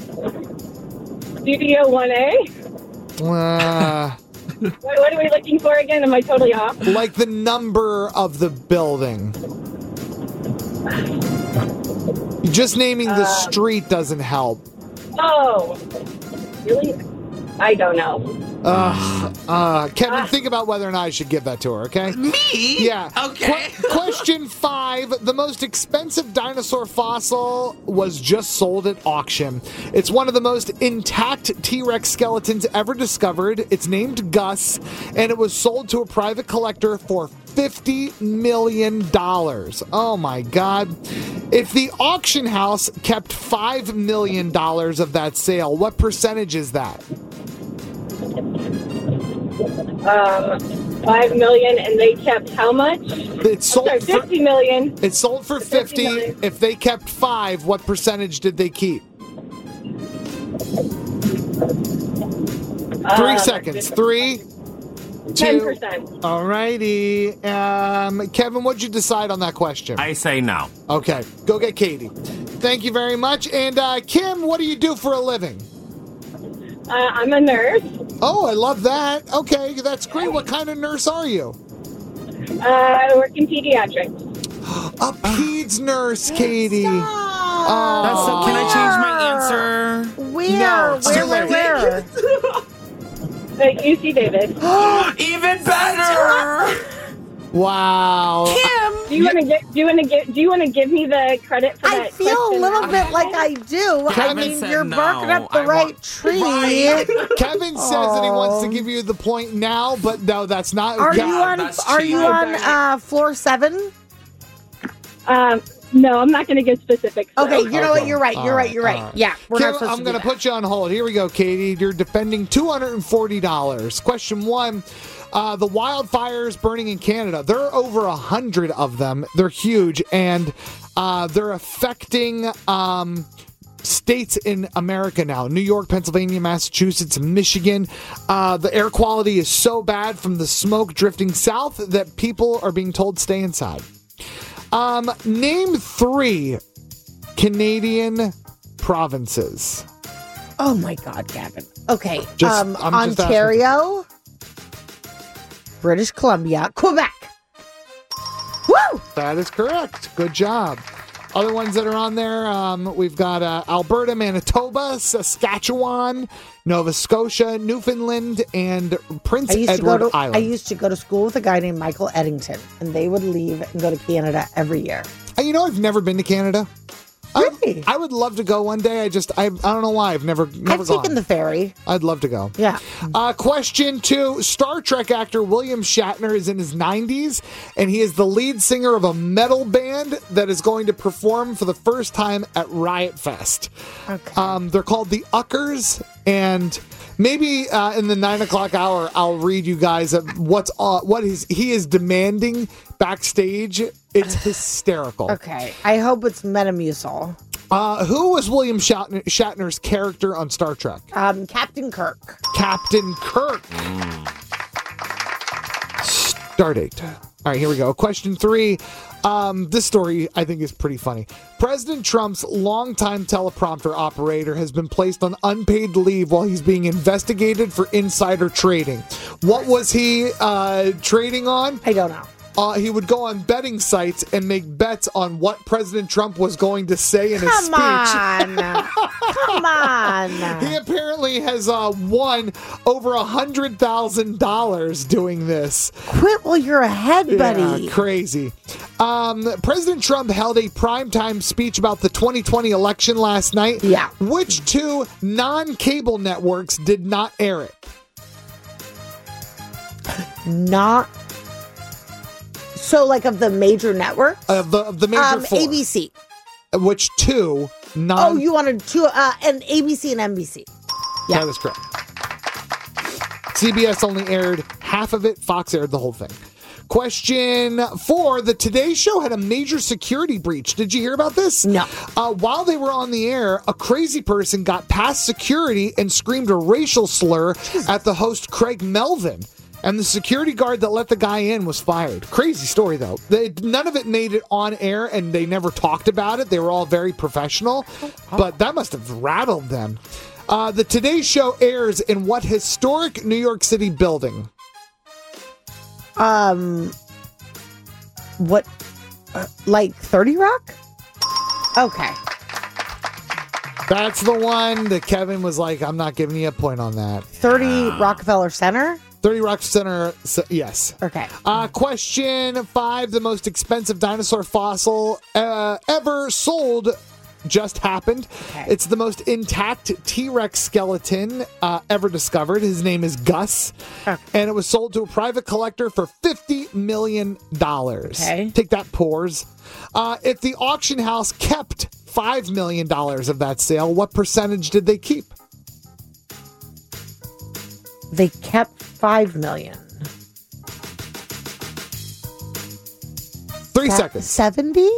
Studio one A? Uh, what, what are we looking for again? Am I totally off? Like the number of the building. Just naming the uh, street doesn't help. Oh, really? I don't know. Uh, uh, Kevin, uh, think about whether or not I should give that to her, okay? Me? Yeah. Okay. Qu- question five. The most expensive dinosaur fossil was just sold at auction. It's one of the most intact T-Rex skeletons ever discovered. It's named Gus, and it was sold to a private collector for fifty million dollars. Oh, my God. If the auction house kept five million dollars of that sale, what percentage is that? Um, five million, and they kept how much? It's sold sorry, fifty for, million. It's sold for fifty. fifty if they kept five, what percentage did they keep? Uh, Three seconds. Three, two. Ten percent. All righty. Um, Kevin, what'd you decide on that question? I say no. Okay, go get Katie. Thank you very much. And uh, Kim, what do you do for a living? Uh, I'm a nurse. Oh, I love that. Okay, that's great. What kind of nurse are you? Uh, I work in pediatrics. A peds nurse, Katie. Oh, that's so, can I change my answer? Where? No, where, where, where? At U C Davis. Even better. Wow. Kim, do you want to get? Do you want to get? Do you want to give me the credit for that? I feel a little bit like I do. Kevin I mean, said you're no. barking up the I right want- tree. Right. Kevin says that he wants to give you the point now, but no, that's not. Are yeah, you on? that's Are you cheating. on uh, floor seven? Um, no, I'm not going to give specifics. though. Okay, you know Okay. what? You're right. You're All right. right, You're right. all right. Yeah, we're Kim, not supposed I'm to going do to that. put you on hold. Here we go, Katie. You're defending two hundred forty dollars. Question one. Uh, the wildfires burning in Canada. There are over a hundred of them. They're huge, and uh, they're affecting um, states in America now. New York, Pennsylvania, Massachusetts, Michigan. Uh, the air quality is so bad from the smoke drifting south that people are being told to stay inside. Um, name three Canadian provinces. Oh my God, Gavin. Okay, Just- um, I'm just Ontario, British Columbia, Quebec. Woo! That is correct. Good job. Other ones that are on there, um, we've got uh, Alberta, Manitoba, Saskatchewan, Nova Scotia, Newfoundland, and Prince I used Edward to go to Island. I used to go to school with a guy named Michael Eddington, and they would leave and go to Canada every year. And you know, I've never been to Canada. Really? I, I would love to go one day. I just, I, I don't know why. I've never, never I've gone. taken the ferry. I'd love to go. Yeah. Uh, question two. Star Trek actor William Shatner is in his nineties, and he is the lead singer of a metal band that is going to perform for the first time at Riot Fest. Okay. Um, they're called the Uckers, and maybe uh, in the nine o'clock hour, I'll read you guys uh, what's uh, what is he is demanding backstage. It's hysterical. Okay. I hope it's Metamucil. Uh, who was William Shatner, Shatner's character on Star Trek? Um, Captain Kirk. Captain Kirk. Stardate. All right, here we go. Question three. Um, this story, I think, is pretty funny. President Trump's longtime teleprompter operator has been placed on unpaid leave while he's being investigated for insider trading. What was he uh, trading on? I don't know. Uh, he would go on betting sites and make bets on what President Trump was going to say in his Come speech. on. Come on. He apparently has uh, won over one hundred thousand dollars doing this. Quit while you're ahead, buddy. Yeah, crazy. Um, President Trump held a primetime speech about the twenty twenty election last night. Yeah. Which two non-cable networks did not air it? Not... So, like, of the major networks? Uh, the, of the major um, four. A B C. Which two non... Oh, you wanted two, uh, and A B C and N B C. Yeah. That is correct. C B S only aired half of it. Fox aired the whole thing. Question four. The Today Show had a major security breach. Did you hear about this? No. Uh, while they were on the air, a crazy person got past security and screamed a racial slur at the host, Craig Melvin. And the security guard that let the guy in was fired. Crazy story, though. They, none of it made it on air, and they never talked about it. They were all very professional, but that must have rattled them. Uh, the Today Show airs in what historic New York City building? Um, what, uh, like thirty Rock? Okay. That's the one that Kevin was like, I'm not giving you a point on that. thirty Rockefeller Center? thirty Rock Center, yes. Okay. Uh, question five. The most expensive dinosaur fossil uh, ever sold just happened. Okay. It's the most intact T-Rex skeleton uh, ever discovered. His name is Gus. Okay. And it was sold to a private collector for fifty million dollars. Okay. Take that, pores. Uh, if the auction house kept five million dollars of that sale, what percentage did they keep? They kept five million. Three Se- seconds. seventy?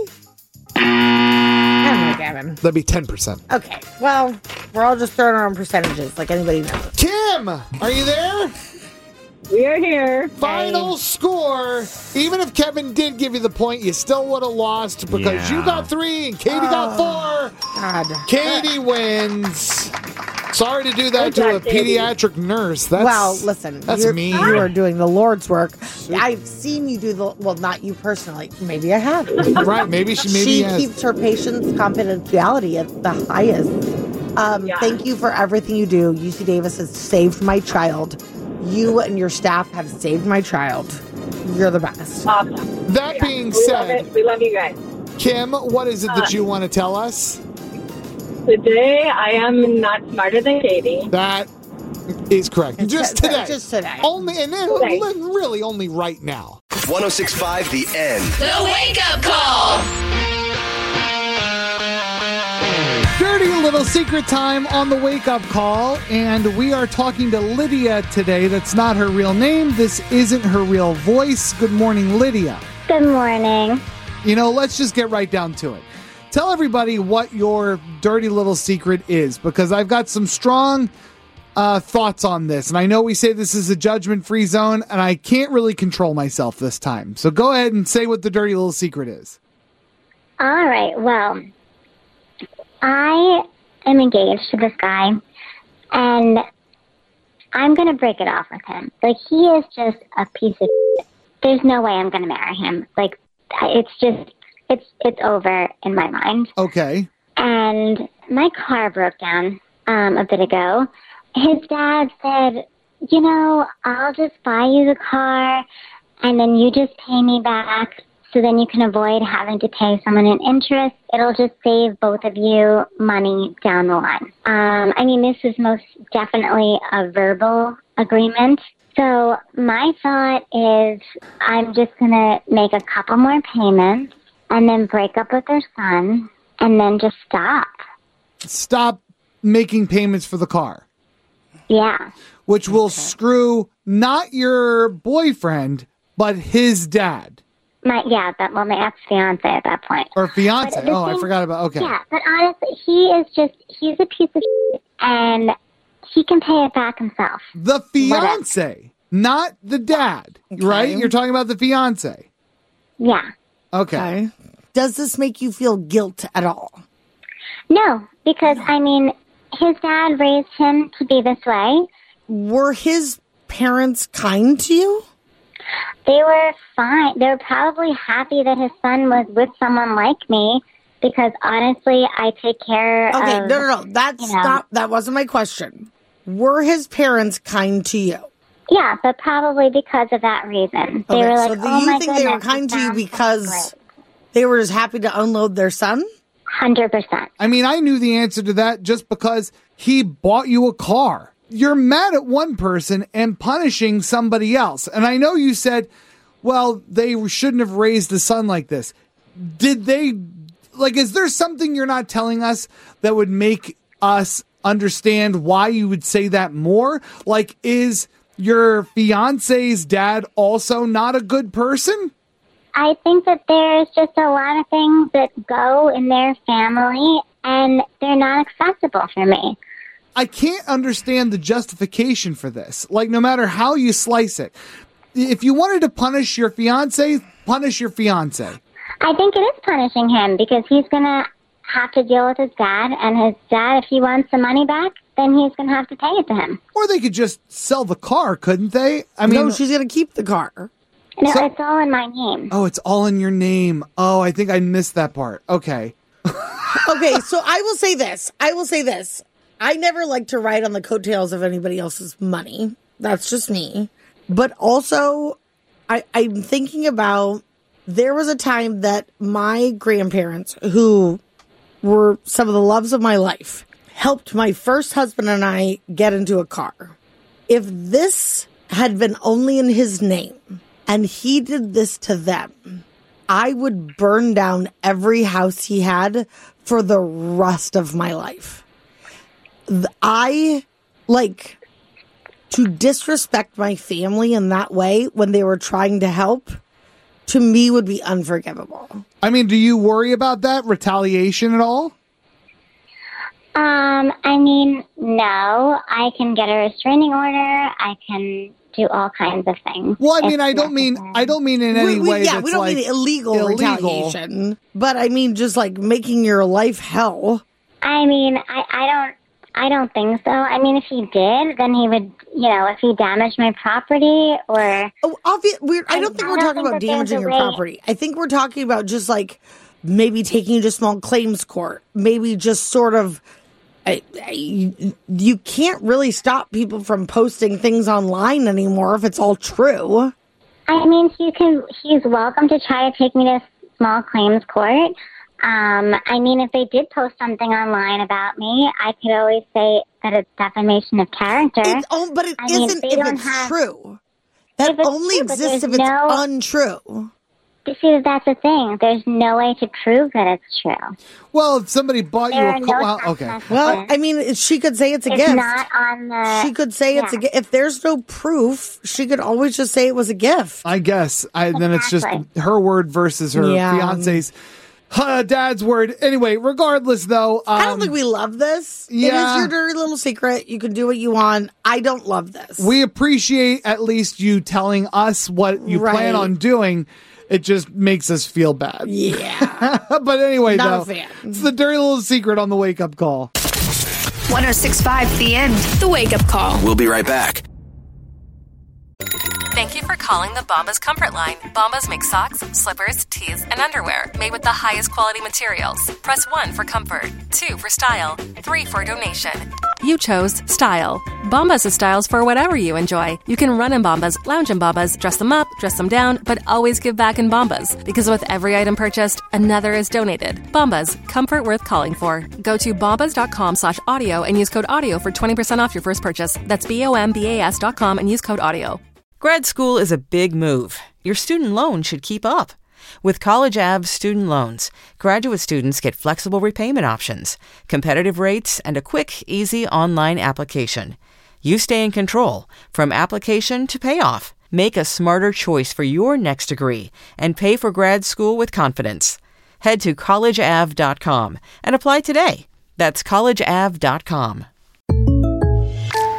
I don't know, Gavin. That'd be ten percent. Okay. Well, we're all just throwing around percentages like anybody knows. Kim, are you there? We are here. Final score. Even if Kevin did give you the point, you still would have lost because Yeah. you got three and Katie got four. God. Katie wins. Sorry to do that Good to a job, Katie. pediatric nurse. That's, well, listen. that's you're, mean. You are doing the Lord's work. I've seen you do the, well, not you personally. Maybe I have. Right, maybe she maybe she has. keeps her patient's confidentiality at the highest. Um, Yeah. Thank you for everything you do. U C Davis has saved my child. You and your staff have saved my child. You're the best. Awesome. That Yeah, being we love said, it. We love you guys. Kim, what is it that Uh, you want to tell us? Today, I am not smarter than Katie. That is correct. It's Just t- today. just today. Only, and then Today. really only right now. one oh six point five The End. The Wake Up Call. Dirty little secret time on the wake up call, and we are talking to Lydia today. That's not her real name. This isn't her real voice. Good morning, Lydia. Good morning. You know, let's just get right down to it. Tell everybody what your dirty little secret is, because I've got some strong uh, thoughts on this. And I know we say this is a judgment-free zone, and I can't really control myself this time. So go ahead and say what the dirty little secret is. All right. Well, I am engaged to this guy, and I'm going to break it off with him. Like, he is just a piece of shit. There's no way I'm going to marry him. Like, it's just, it's it's over in my mind. Okay. And my car broke down um, a bit ago. His dad said, you know, I'll just buy you the car, and then you just pay me back, so then you can avoid having to pay someone in interest. It'll just save both of you money down the line. Um, I mean, this is most definitely a verbal agreement. So my thought is I'm just going to make a couple more payments and then break up with their son and then just stop. Stop making payments for the car. Yeah. Which will screw not your boyfriend, but his dad. My yeah, that well, my ex-fiance at that point. Or fiance. But the Oh, I thing- forgot about, okay. Yeah, but honestly, he is just, he's a piece of shit, and he can pay it back himself. The fiance, not the dad, right? You're talking about the fiance. Yeah. Okay. Does this make you feel guilt at all? No, because, I mean, his dad raised him to be this way. Were his parents kind to you? They were fine. They were probably happy that his son was with someone like me because, honestly, I take care okay, of... Okay, no, no, no. That's you know, not, that wasn't my question. Were his parents kind to you? Yeah, but probably because of that reason. They okay, were so like, do oh you my think goodness, they were kind to you because they were just happy to unload their son? one hundred percent. I mean, I knew the answer to that just because he bought you a car. You're mad at one person and punishing somebody else. And I know you said, well, they shouldn't have raised the son like this. Did they, like, is there something you're not telling us that would make us understand why you would say that more? Like, is your fiance's dad also not a good person? I think that there's just a lot of things that go in their family, and they're not acceptable for me. I can't understand the justification for this. Like, no matter how you slice it. If you wanted to punish your fiance, punish your fiance. I think it is punishing him because he's going to have to deal with his dad, and his dad, if he wants the money back, then he's going to have to pay it to him. Or they could just sell the car, couldn't they? I mean, no, she's going to keep the car. No, So- it's all in my name. Oh, it's all in your name. Oh, I think I missed that part. Okay. Okay, so I will say this. I will say this. I never like to ride on the coattails of anybody else's money. That's just me. But also, I, I'm thinking about, there was a time that my grandparents, who were some of the loves of my life, helped my first husband and I get into a car. If this had been only in his name and he did this to them, I would burn down every house he had for the rest of my life. I, like, to disrespect my family in that way when they were trying to help, to me would be unforgivable. I mean, do you worry about that retaliation at all? Um, I mean, no. I can get a restraining order. I can do all kinds of things. Well, I mean, if I don't mean, necessary. I don't mean in any We- we- way yeah, that's we don't like mean illegal, illegal retaliation, but I mean just like making your life hell. I mean, I, I don't, I don't think so. I mean, if he did, then he would, you know, if he damaged my property or. Oh, obvious. We're, I don't think I we're don't talking think about that there's damaging a your way- property. I think we're talking about just like maybe taking you to small claims court. Maybe just sort of. I, I, you can't really stop people from posting things online anymore if it's all true. I mean, he can. He's welcome to try to take me to small claims court. Um, I mean, if they did post something online about me, I could always say that it's defamation of character. It's, oh, but it I mean, isn't they if don't it's have- true. That If it's only true, but exists there's if it's no- untrue. You see, that's the thing. There's no way to prove that it's true. Well, if somebody bought There you are a no car, well, okay. Well, I mean, she could say it's a It's gift. not on the. She could say it's a yeah. gift. If there's no proof, she could always just say it was a gift. I guess. I, then it's just Exactly. her word versus her Yeah. fiance's uh, dad's word. Anyway, regardless, though. Um, I don't think we love this. It yeah. is your dirty little secret. You can do what you want. I don't love this. we appreciate at least you telling us what you Right. plan on doing. It just makes us feel bad. Yeah. But anyway, Not though, a fan. it's the dirty little secret on the wake up call. one oh six point five The End. The Wake Up Call. We'll be right back. Thank you for calling the Bombas Comfort Line. Bombas make socks, slippers, tees, and underwear made with the highest quality materials. Press one for comfort, two for style, three for donation. You chose style. Bombas has styles for whatever you enjoy. You can run in Bombas, lounge in Bombas, dress them up, dress them down, but always give back in Bombas. Because with every item purchased, another is donated. Bombas, comfort worth calling for. Go to bombas.com slash audio and use code audio for twenty percent off your first purchase. That's B-O-M-B-A-S dot com and use code audio. Grad school is a big move. Your student loan should keep up. With College Ave student loans, graduate students get flexible repayment options, competitive rates, and a quick, easy online application. You stay in control from application to payoff. Make a smarter choice for your next degree and pay for grad school with confidence. Head to college ave dot com and apply today. That's college ave dot com.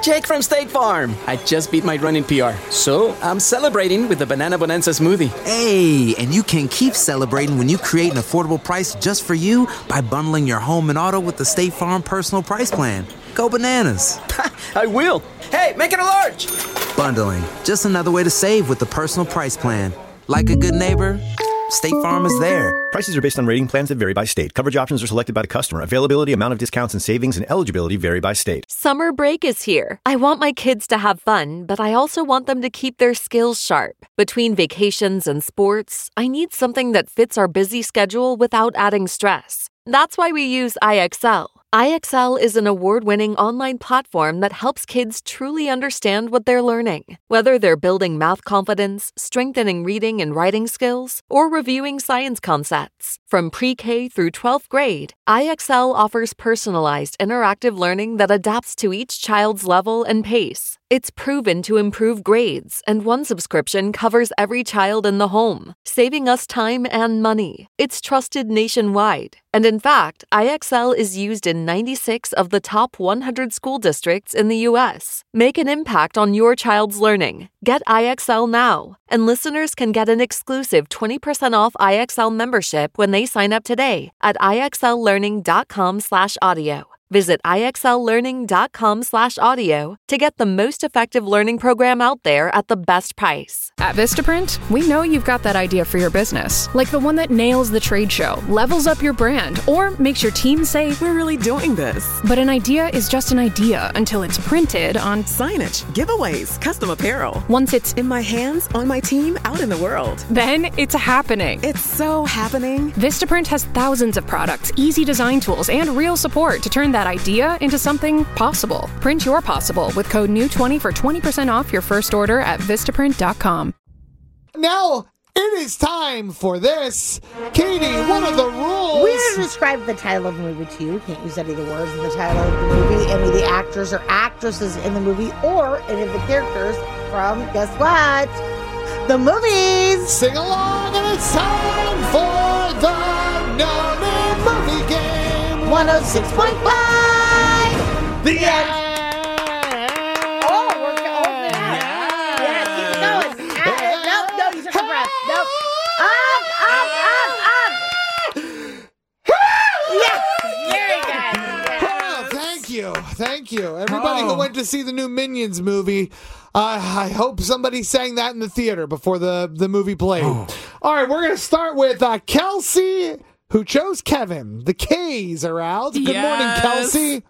Jake from State Farm. I just beat my running P R, so I'm celebrating with the Banana Bonanza smoothie. Hey, and you can keep celebrating when you create an affordable price just for you by bundling your home and auto with the State Farm Personal Price Plan. Go bananas. I will. Hey, make it a large. Bundling, just another way to save with the Personal Price Plan. Like a good neighbor, State Farm is there. Prices are based on rating plans that vary by state. Coverage options are selected by the customer. Availability, amount of discounts and savings, and eligibility vary by state. Summer break is here. I want my kids to have fun, but I also want them to keep their skills sharp. Between vacations and sports, I need something that fits our busy schedule without adding stress. That's why we use I X L. I X L is an award-winning online platform that helps kids truly understand what they're learning. Whether they're building math confidence, strengthening reading and writing skills, or reviewing science concepts. From pre-K through twelfth grade, I X L offers personalized interactive learning that adapts to each child's level and pace. It's proven to improve grades, and one subscription covers every child in the home, saving us time and money. It's trusted nationwide. And in fact, I X L is used in ninety-six of the top one hundred school districts in the U S. Make an impact on your child's learning. Get I X L now. And listeners can get an exclusive twenty percent off I X L membership when they sign up today at ixllearning.com slash audio. Visit ixllearning.com slash audio to get the most effective learning program out there at the best price. At Vistaprint, we know you've got that idea for your business, like the one that nails the trade show, levels up your brand, or makes your team say, "We're really doing this." But an idea is just an idea until it's printed on signage, giveaways, custom apparel. Once it's in my hands, on my team, out in the world. Then it's happening. It's so happening. Vistaprint has thousands of products, easy design tools, and real support to turn that idea into something possible. Print your possible with code new twenty for twenty percent off your first order at vistaprint dot com. Now it is time for this. Katie, what are the rules? We're going to describe the title of the movie to you. We can't use any of the words in the title of the movie, any of the actors or actresses in the movie, or any of the characters from, guess what? The movies. Sing along, and it's time for the No Name Movie Game. one oh six point five. The end. Oh, we're going. Yeah. Yeah, keep it going. Uh, nope, no, you took a breath. Nope. Up, up, up, up. Yes, very good. Oh, thank you. Thank you. Everybody oh. who went to see the new Minions movie, uh, I hope somebody sang that in the theater before the, the movie played. Oh. All right, we're going to start with uh, Kelsey, who chose Kevin. The K's are out. Good yes. morning, Kelsey.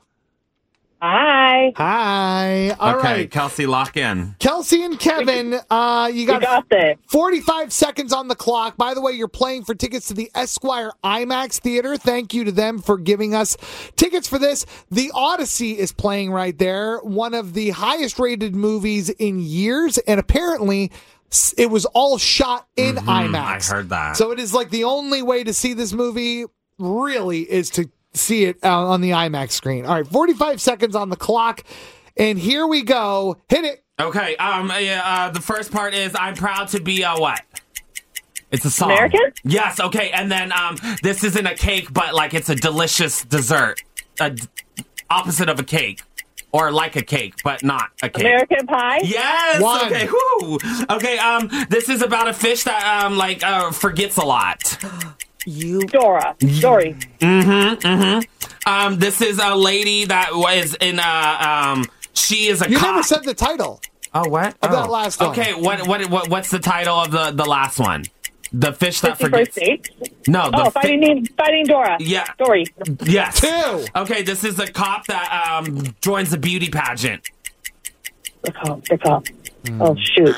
Hi. Hi. All okay, right. Kelsey, lock in. Kelsey and Kevin, uh, you got, got this. forty-five seconds on the clock. By the way, you're playing for tickets to the Esquire IMAX Theater. Thank you to them for giving us tickets for this. The Odyssey is playing right there, one of the highest rated movies in years, and apparently it was all shot in mm-hmm, IMAX. I heard that. So it is like the only way to see this movie really is to see it uh, on the IMAX screen. All right, forty-five seconds on the clock, and here we go. Hit it. Okay, um, uh, the first part is I'm proud to be a what? It's a song. American? Yes, okay, and then um, this isn't a cake, but like it's a delicious dessert. A d- opposite of a cake. Or like a cake, but not a cake. American Pie? Yes! One. Okay, whoo! Okay, um, this is about a fish that, um, like, uh, forgets a lot. You. Dora. Dory. Mm-hmm, mm-hmm. Um, this is a lady that was in, uh, um, she is a You cop. never said the title. Oh, what? Of oh. that last one. Okay, what, what, what, what's the title of the, the last one? The fish that fifty First forgets. Dates? No, the Oh, fighting, fi- fighting Dora. Yeah. Dory. Yes. Two. Okay, this is a cop that, um, joins the beauty pageant. The cop. The cop. Mm. Oh, shoot.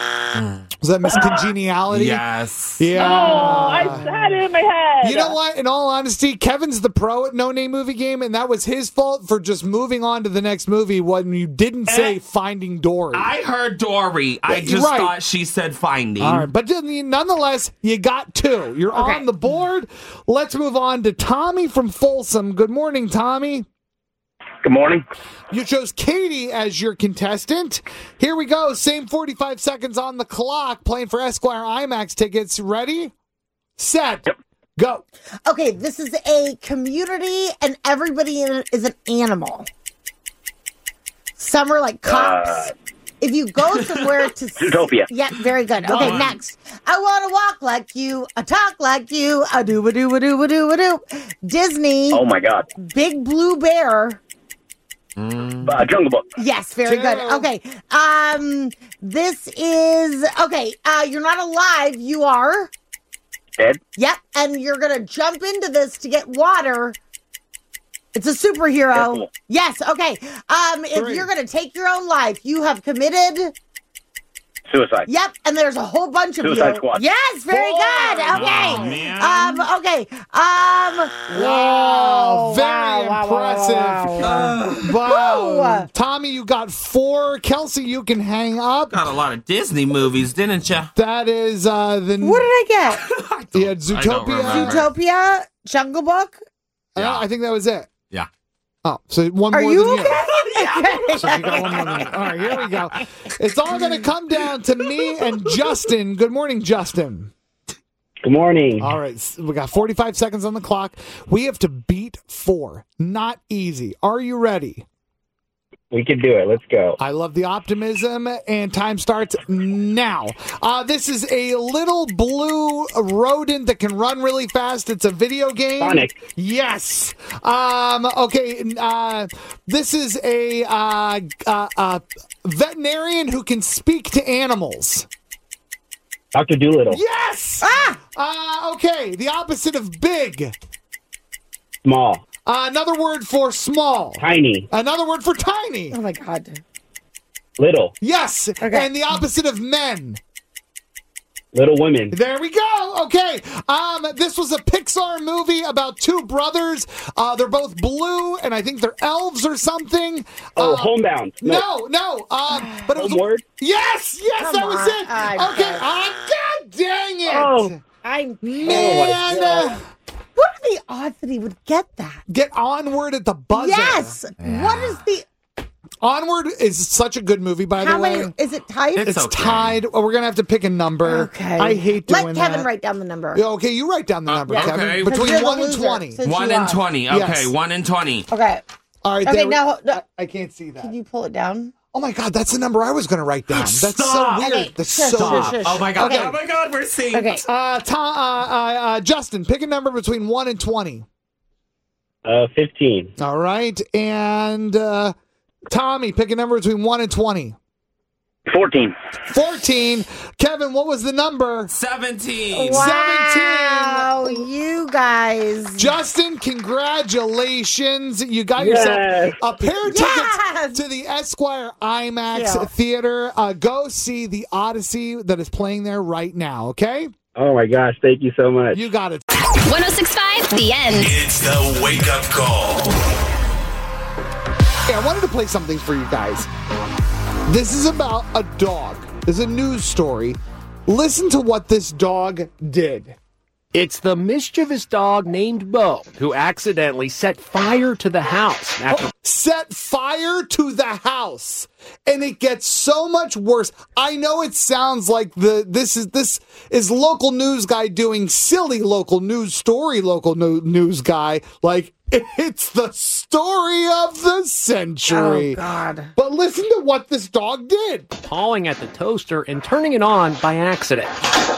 Was that Miss Congeniality? Yes. Yeah. Oh, I had it in my head. You know what? In all honesty, Kevin's the pro at No Name Movie Game, and that was his fault for just moving on to the next movie when you didn't say Finding Dory. I heard Dory. I just right. thought she said Finding. All right, but nonetheless, you got two. You're okay. on the board. Let's move on to Tommy from Folsom. Good morning, Tommy. Good morning. You chose Katie as your contestant. Here we go. Same forty-five seconds on the clock. Playing for Esquire IMAX tickets. Ready? Set. Yep. Go. Okay, this is a community and everybody in it is an animal. Summer like cops. Uh, if you go somewhere to Zootopia. Yeah, very good. Okay, One. next. I want to walk like you, I talk like you, I do, a do, a do, a do, a do. Disney. Oh my God. Big Blue Bear. Mm. Uh, Jungle Book. Yes, very good. Okay. Um, this is okay. Uh, you're not alive. You are dead. Yep, and you're gonna jump into this to get water. It's a superhero. Deadpool. Yes. Okay. Um, if Three. you're gonna take your own life, you have committed. Suicide. Yep, and there's a whole bunch of Suicide you. Squad. Yes, very Four. good. Okay. Oh, man. Um, okay. Um, Wow, very wow, wow, impressive. wow, Wow. wow. Tommy, you got four. Kelsey, you can hang up. Got a lot of Disney movies, didn't you? That is uh, the. What did I get? You had Zootopia. Zootopia, Jungle Book. Yeah. I think that was it. Yeah. Oh, so one Are more you than okay? you. So you got one more than me. All right, here we go. It's all going to come down to me and Justin. Good morning, Justin. Good morning. All right, we got forty-five seconds on the clock. We have to beat four. Not easy. Are you ready? We can do it. Let's go. I love the optimism, and time starts now. Uh, this is a little blue rodent that can run really fast. It's a video game. Sonic. Yes. Um, okay. Uh, this is a uh, uh, uh, veterinarian who can speak to animals. Doctor Doolittle. Yes. Ah. Uh, okay. The opposite of big. Small. Uh, another word for small. Tiny. Another word for tiny. Oh my God. Little. Yes. Okay. And the opposite of men. Little Women. There we go. Okay. Um, this was a Pixar movie about two brothers. Uh, they're both blue, and I think they're elves or something. Oh, uh, Homebound. No, no. Um, but it was Homeward. Yes, yes, Come that was on. it. I'm Okay. sorry. Ah, God dang it. Oh. I'm Man. uh, What are the odds that he would get that? get onward at the buzzer. Yes. What is the? Onward is such a good movie, by How the way. many? Is it tied? It's It's okay. tied. Well, we're gonna have to pick a number. Okay. I hate doing Let Kevin that. write down the number. Yeah, okay, you write down the number, yeah. Kevin. Okay. Between You're the one and loser, twenty. since One you and lost. twenty. Okay, Yes. one and twenty. Okay. All right. Okay. there we- Now, no, I can't see that. can you pull it down? Oh my God, that's the number I was going to write down. That's Stop. so weird. Okay, That's shush, so shush, weird. shush. Oh my god! Okay. Oh my god! We're seeing. Okay. Uh, Tom, uh, uh, uh, Justin, pick a number between one and twenty. Uh, fifteen. All right, and uh, Tommy, pick a number between one and twenty. Fourteen. Fourteen. Kevin, what was the number? Seventeen. Wow, you guys. Justin, congratulations! You got Yes. yourself a pair of Yes. tickets to the Esquire IMAX Yeah. Theater. Uh, go see the Odyssey that is playing there right now. Okay, Oh my gosh! Thank you so much. you got it. one oh six point five, The End. It's the wake up call. Hey, I wanted to play something for you guys. This is about a dog. This is a news story. Listen to what this dog did. It's the mischievous dog named Bo who accidentally set fire to the house after. Set fire to the house, and it gets so much worse. I know it sounds like the this is this is local news guy doing silly local news story. Local no, news guy, like it's the story of the century. Oh God! But listen to what this dog did. Pawing at the toaster and turning it on by accident.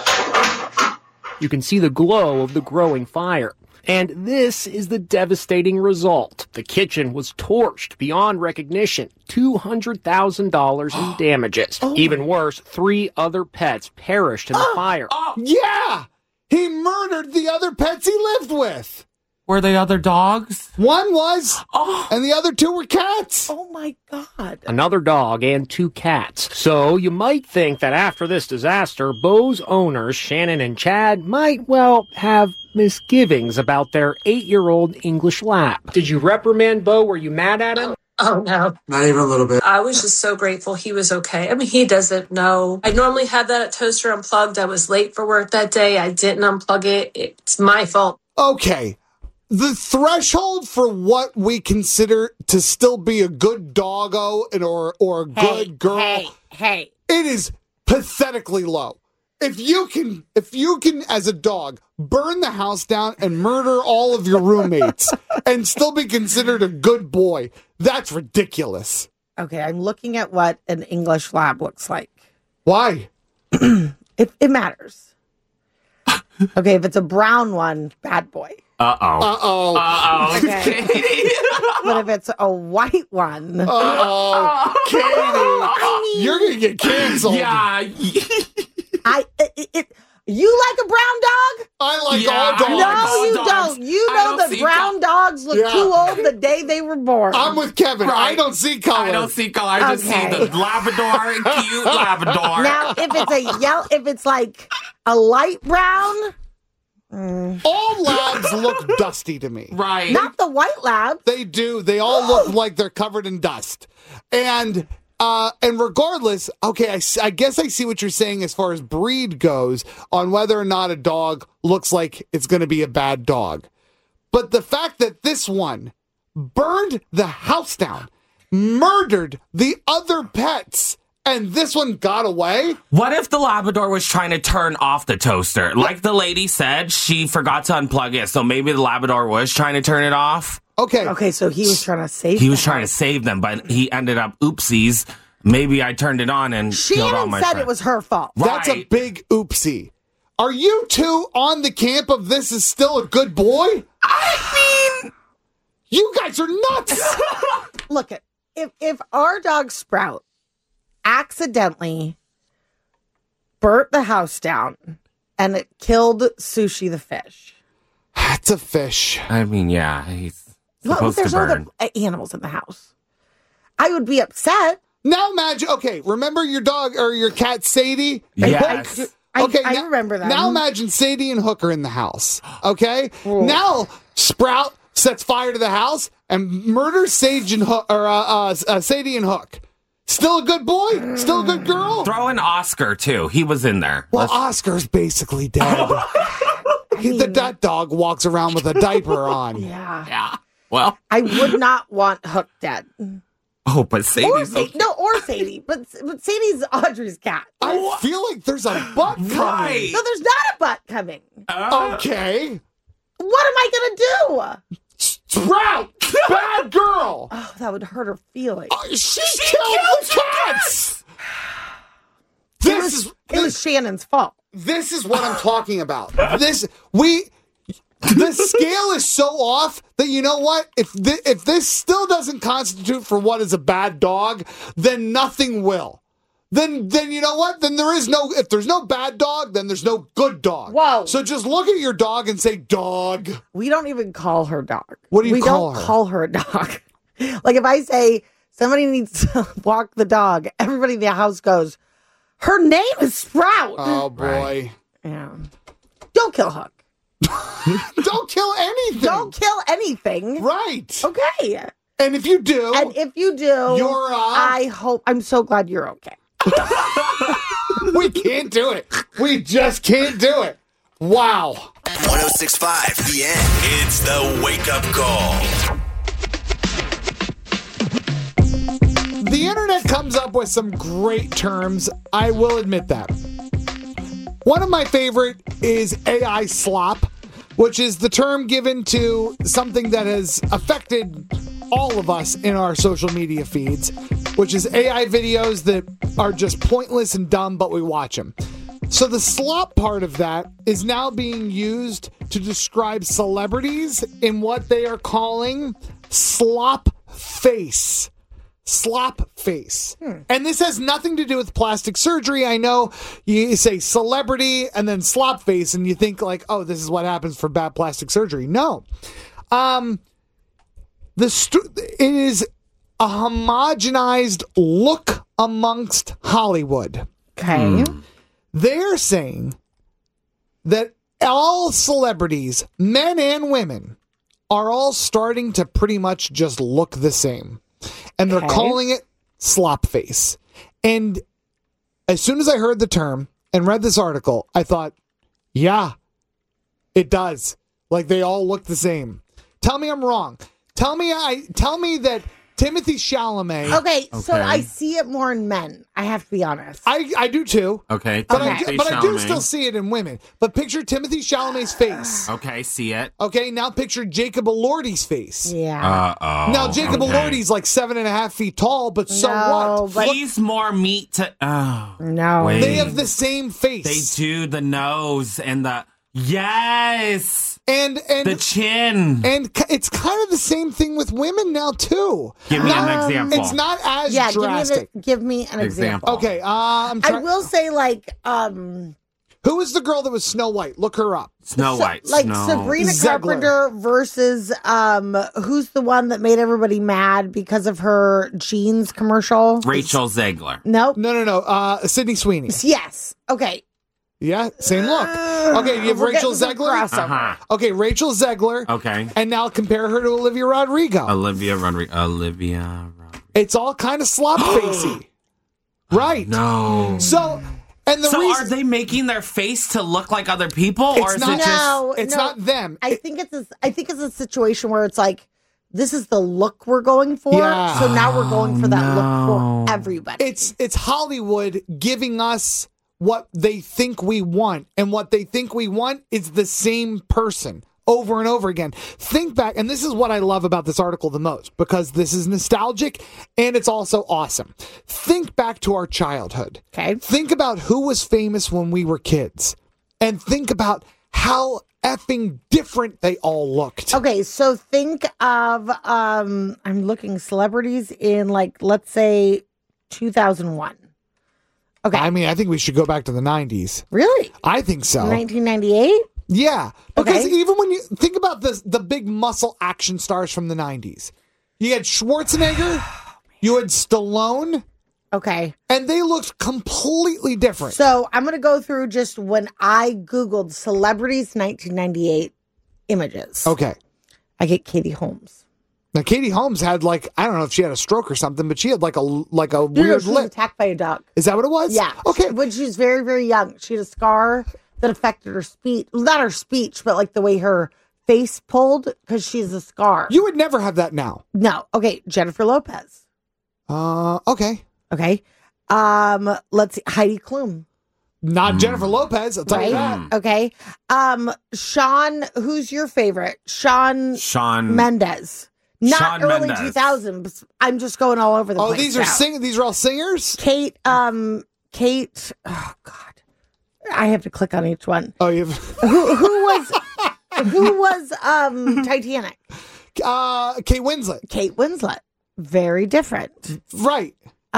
You can see the glow of the growing fire. And this is the devastating result. The kitchen was torched beyond recognition. two hundred thousand dollars in damages. Oh Even worse, three other pets perished in the fire. Yeah, he murdered the other pets he lived with. Were they other dogs? One was, and the other two were cats. Oh my God! Another dog and two cats. So you might think that after this disaster, Bo's owners, Shannon and Chad, might, well, have misgivings about their eight-year-old English lab. Did you reprimand Bo? Were you mad at him? Oh, no. Not even a little bit. I was just so grateful he was okay. I mean, he doesn't know. I normally have that toaster unplugged. I was late for work that day. I didn't unplug it. It's my fault. Okay. The threshold for what we consider to still be a good doggo and or or a good Hey, girl, hey, hey. it is pathetically low. If you can, if you can, as a dog, burn the house down and murder all of your roommates and still be considered a good boy, that's ridiculous. Okay, I'm looking at what an English lab looks like. Why? it, it matters. Okay, if it's a brown one, bad boy. Uh-oh. Uh-oh. Uh-oh. Okay. But if it's a white one... Uh-oh. Katie. I mean, you're going to get canceled. Yeah. I it, it You like a brown dog? I like Yeah, all dogs. I like No, all you dogs. don't. You I know don't that see brown col- dogs look Yeah. too old the day they were born. I'm with Kevin. Right. I don't see color. I don't see color. I just Okay. see the Labrador, cute Labrador. Now, if it's a yellow, if it's like a light brown, mm, All labs look dusty to me. Right. not the white lab. They do. They all look like they're covered in dust. And uh, and regardless, okay, I, s- I guess I see what you're saying as far as breed goes on whether or not a dog looks like it's going to be a bad dog. But the fact that this one burned the house down, murdered the other pets, and this one got away? What if the Labrador was trying to turn off the toaster? Like the lady said, she forgot to unplug it, so maybe the Labrador was trying to turn it off. Okay. Okay, so he was trying to save. He was the trying to house. save them, but he ended up, oopsies, maybe I turned it on and killed all Shannon my said friends. it was her fault. That's a Right. big oopsie. Are you two on the camp of this is still a good boy? I mean... You guys are nuts. Look at if if our dog Sprout accidentally burnt the house down and it killed Sushi the fish. That's a fish. I mean, yeah, he's Well, supposed there's to other burn. uh, animals in the house. I would be upset. Now imagine, okay, remember your dog or your cat Sadie? and Yes. Hook? I, Okay, I now- remember that. Now imagine Sadie and Hook are in the house, okay? Now Sprout sets fire to the house and murders Sage and Hook, or uh, uh, uh, Sadie and Hook. Still a good boy? Still a good girl? Throw in Oscar, too. He was in there. Well, Let's- Oscar's basically dead. He, the, that dog walks around with a diaper on. Yeah. yeah. Well, I would not want Hook dead. oh, but Or Sadie's... Sadie. No, or Sadie. But, but Sadie's Audrey's cat. I feel like there's a butt coming. Right. No, there's not a butt coming. Okay. What am I going to do? Sprout! Bad girl! Oh, that would hurt her feelings. Uh, she, killed, the cats! It This was, is it was Shannon's fault. this is what I'm talking about. This we the scale is so off that you know what? If thi- if this still doesn't constitute for what is a bad dog, then nothing will. Then then you know what? Then there is no if there's no bad dog, then there's no good dog. Whoa. So just look at your dog and say dog. We don't even call her dog. What do you we call don't her? call her a dog. Like if I say somebody needs to walk the dog, everybody in the house goes, her name is Sprout. Oh boy. Yeah. Don't kill Hook. Don't kill anything. Don't kill anything. Right. Okay. And if you do, And if you do, You're, uh, I hope, I'm so glad you're okay. we can't do it. We just can't do it. Wow. one oh six point five The End. It's the wake up call. The internet comes up with some great terms. I will admit that. One of my favorite is A I slop, which is the term given to something that has affected all of us in our social media feeds, which is A I videos that are just pointless and dumb, but we watch them. So the slop part of that is now being used to describe celebrities in what they are calling slop face. Slop face. Hmm. And this has nothing to do with plastic surgery. I know you say celebrity and then slop face and you think like, oh, this is what happens for bad plastic surgery. No. Um, the stu- it is a homogenized look amongst Hollywood. Okay. They're saying that all celebrities, men and women, are all starting to pretty much just look the same. And they're Okay. calling it slop face. And as soon as I heard the term and read this article, I thought, yeah, it does. Like they all look the same. Tell me I'm wrong. Tell me I tell me that Timothy Chalamet. Okay, so Okay. I see it more in men. I have to be honest. I, I do too. Okay, But, I, Timothy do- but I do Chalamet. still see it in women. But picture Timothy Chalamet's face. Okay, see it. Okay, now picture Jacob Elordi's face. Yeah. Uh-oh. Now, Jacob okay. Elordi's like seven and a half feet tall, but so No, what? but- He's more meat to. Oh. No. Wait. They have the same face. They do the nose and the. Yes! And, and, The chin. and ki- it's kind of the same thing with women now, too. Give me Not- an example. It's not as yeah, give me, drastic. an, give me an example. Example. Okay, uh, I'm I trying. will say, like, um, Who was the girl that was Snow White? Look her up. Snow so- White. like Snow. Sabrina Zegler. Carpenter versus um, who's the one that made everybody mad because of her jeans commercial? Rachel Zegler. Nope. No, no, no. Uh, Sydney Sweeney. Yes. Okay. Yeah, same look. Okay, you have We're Rachel getting some Zegler. crossover. Uh-huh. Okay, Rachel Zegler. Okay. And now compare her to Olivia Rodrigo. Olivia Rodrigo. Olivia Rodrigo. It's all kind of slop facey. Right. No. So, and the so reason are they making their face to look like other people, or it's is not, it just? No, it's no. not them. I think it's a, I think it's a situation where it's like, this is the look we're going for. Yeah. So now we're going for that no. look for everybody. It's it's Hollywood giving us what they think we want, and what they think we want is the same person over and over again. Think back, and this is what I love about this article the most, because this is nostalgic and it's also awesome. Think back to our childhood. Okay. Think about who was famous when we were kids, and think about how effing different they all looked. Okay, so think of um I'm looking celebrities in like let's say two thousand one. Okay. I mean, I think we should go back to the nineties. Really? I think so. nineteen ninety-eight? Yeah, because Okay. even when you think about the the big muscle action stars from the nineties, you had Schwarzenegger, you had Stallone, Okay. and they looked completely different. So I'm gonna go through just when I Googled celebrities nineteen ninety-eight images. Okay, I get Katie Holmes. now Katie Holmes had like, I don't know if she had a stroke or something, but she had like a like a No, no, weird she was lip. attacked by a duck. Is that what it was? Yeah. Okay. When she was very, very young, she had a scar that affected her speech. Not her speech, but like the way her face pulled because she's a scar. You would never have that now. No. Okay. Jennifer Lopez. Uh, okay. Okay. Um, let's see. Heidi Klum. Not Jennifer Lopez, I'll tell you Right? that. Okay. Um, Sean, who's your favorite? Sean Sean Mendes. Not Shawn early Mendes. two thousands. I'm just going all over the Oh, place. these are now. sing. These are all singers. Kate, um, Kate, oh God. I have to click on each one. Oh, you. Who who was who was um Titanic? Uh, Kate Winslet. Kate Winslet. Very different. Right.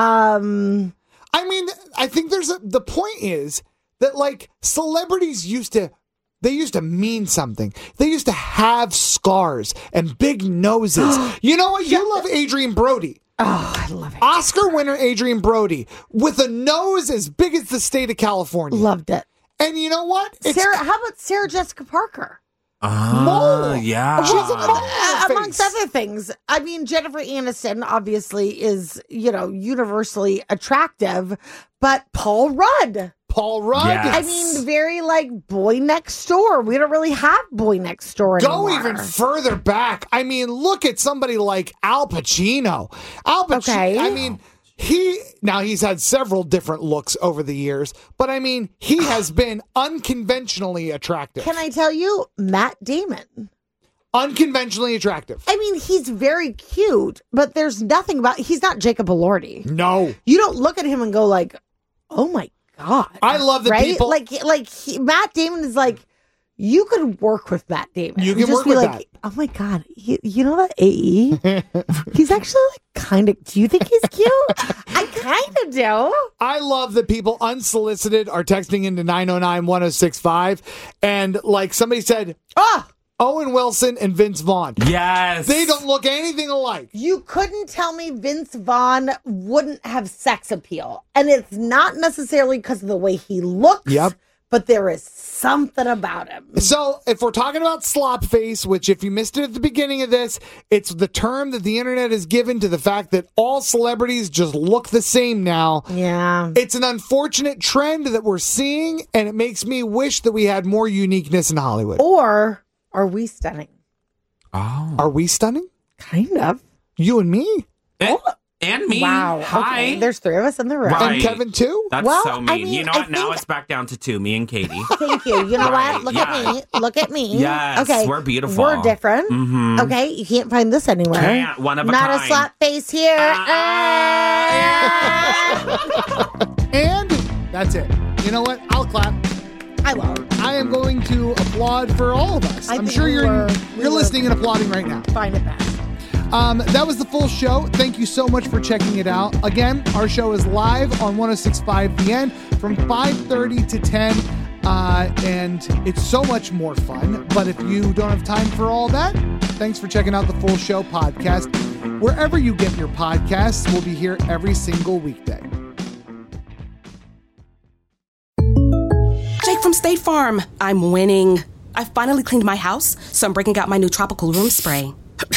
Um I mean, I think there's a, the point is that like celebrities used to, they used to mean something. They used to have scars and big noses. You know what? You love Adrian Brody. Oh, I love it. Oscar winner Adrian Brody with a nose as big as the state of California. Loved it. And you know what? It's Sarah, how about Sarah Jessica Parker? Ah, Mole. yeah. She's a mole Uh, face. amongst other things. I mean, Jennifer Aniston obviously is, you know, universally attractive, but Paul Rudd. Paul Rudd. Yes. I mean, very like boy next door. We don't really have boy next door Go anymore. even further back. I mean, look at somebody like Al Pacino. Al Pacino. Okay. I mean, he now he's had several different looks over the years, but I mean, he has been unconventionally attractive. Can I tell you, Matt Damon? Unconventionally attractive. I mean, he's very cute, but there's nothing about he's not Jacob Elordi. No. You don't look at him and go like, "Oh my god!" I love the right? people. Like, like he, Matt Damon is like, you could work with Matt Damon. You and can just work be with like, that. Oh my god, he, you know that A E? He's actually like kind of. Do you think he's cute? I kind of do. I love that people unsolicited are texting into nine oh nine, one oh six five, and like somebody said, Oh, Owen Wilson and Vince Vaughn. Yes. They don't look anything alike. you couldn't tell me Vince Vaughn wouldn't have sex appeal, and it's not necessarily because of the way he looks. Yep. But there is something about him. So, if we're talking about slop face, which if you missed it at the beginning of this, it's the term that the internet has given to the fact that all celebrities just look the same now. Yeah. It's an unfortunate trend that we're seeing, and it makes me wish that we had more uniqueness in Hollywood. Or are we stunning? Oh. Are we stunning? Kind of. You and me? Oh. And me. Wow. Hi. Okay. There's three of us in the room. Right. And Kevin, too? That's Well, so mean. I mean, you know I what? Now think- it's back down to two, me and Katie. Thank you. You know Right, what? Look yeah. at me. Look at me. Yes, okay. we're beautiful. We're different. Mhm. Okay. You can't find this anywhere. Can't. One of a Not kind. a slap face here. And that's it. You know what? I'll clap. I won't. I am going to applaud for all of us. I I'm think sure we you're were- we you're were- listening and applauding right now. Find it best. Um, that was the full show. Thank you so much for checking it out. Again, our show is live on one oh six point five The End from five thirty to ten, uh, and it's so much more fun. But if you don't have time for all that, thanks for checking out the full show podcast. Wherever you get your podcasts, we'll be here every single weekday. Jake from State Farm. I'm winning. I finally cleaned my house, so I'm breaking out my new tropical room spray.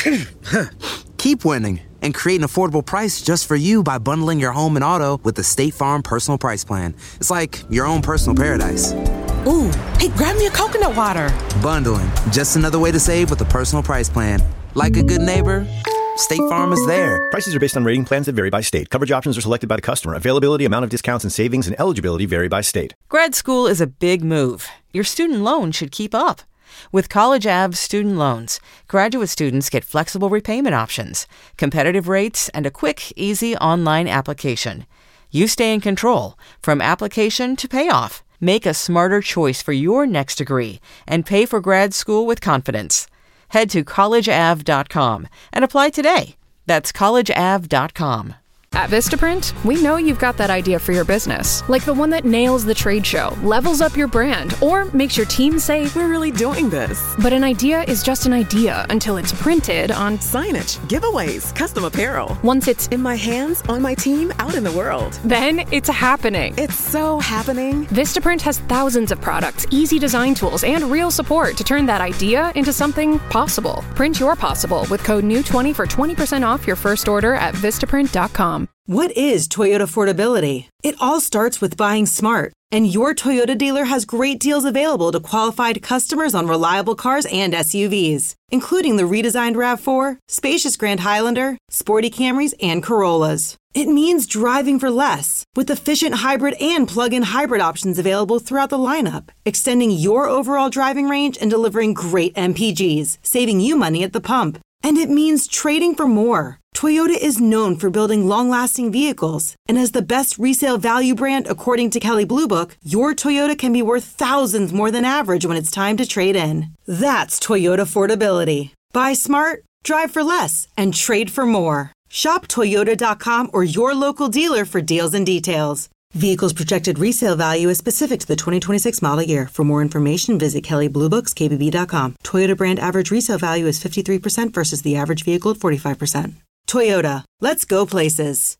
Keep winning and create an affordable price just for you by bundling your home and auto with the State Farm Personal Price Plan. It's like your own personal paradise. Ooh, hey, grab me a coconut water. Bundling, just another way to save with a personal price plan. Like a good neighbor, State Farm is there. Prices are based on rating plans that vary by state. Coverage options are selected by the customer. Availability, amount of discounts and savings, and eligibility vary by state. Grad school is a big move. Your student loan should keep up. With College Ave student loans, graduate students get flexible repayment options, competitive rates, and a quick, easy online application. You stay in control from application to payoff. Make a smarter choice for your next degree and pay for grad school with confidence. Head to college ave dot com and apply today. That's college ave dot com. At Vistaprint, we know you've got that idea for your business, like the one that nails the trade show, levels up your brand, or makes your team say, we're really doing this. But an idea is just an idea until it's printed on signage, giveaways, custom apparel. Once it's in my hands, on my team, out in the world. Then it's happening. It's so happening. Vistaprint has thousands of products, easy design tools, and real support to turn that idea into something possible. Print your possible with code new twenty for twenty percent off your first order at vistaprint dot com. What is Toyota affordability? It all starts with buying smart. And your Toyota dealer has great deals available to qualified customers on reliable cars and S U Vs, including the redesigned RAV four, spacious Grand Highlander, sporty Camrys, and Corollas. It means driving for less, with efficient hybrid and plug-in hybrid options available throughout the lineup, extending your overall driving range and delivering great M P Gs, saving you money at the pump. And it means trading for more. Toyota is known for building long-lasting vehicles. And as the best resale value brand according to Kelley Blue Book, your Toyota can be worth thousands more than average when it's time to trade in. That's Toyota affordability. Buy smart, drive for less, and trade for more. Shop Toyota dot com or your local dealer for deals and details. Vehicles projected resale value is specific to the twenty twenty-six model year. For more information, visit Kelley Blue Books K B B dot com. Toyota brand average resale value is fifty-three percent versus the average vehicle at forty-five percent. Toyota, let's go places.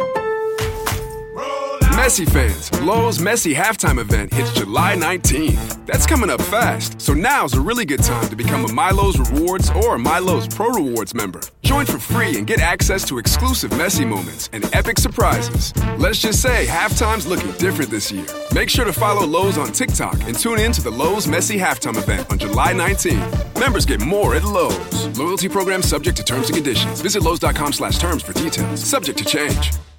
Messi fans, Lowe's Messi halftime event hits July nineteenth. That's coming up fast, so now's a really good time to become a MyLowe's Rewards or MyLowe's Pro Rewards member. Join for free and get access to exclusive Messi moments and epic surprises. Let's just say halftime's looking different this year. Make sure to follow Lowe's on TikTok and tune in to the Lowe's Messi halftime event on July nineteenth. Members get more at Lowe's. Loyalty program subject to terms and conditions. Visit Lowe's dot com slash terms for details. Subject to change.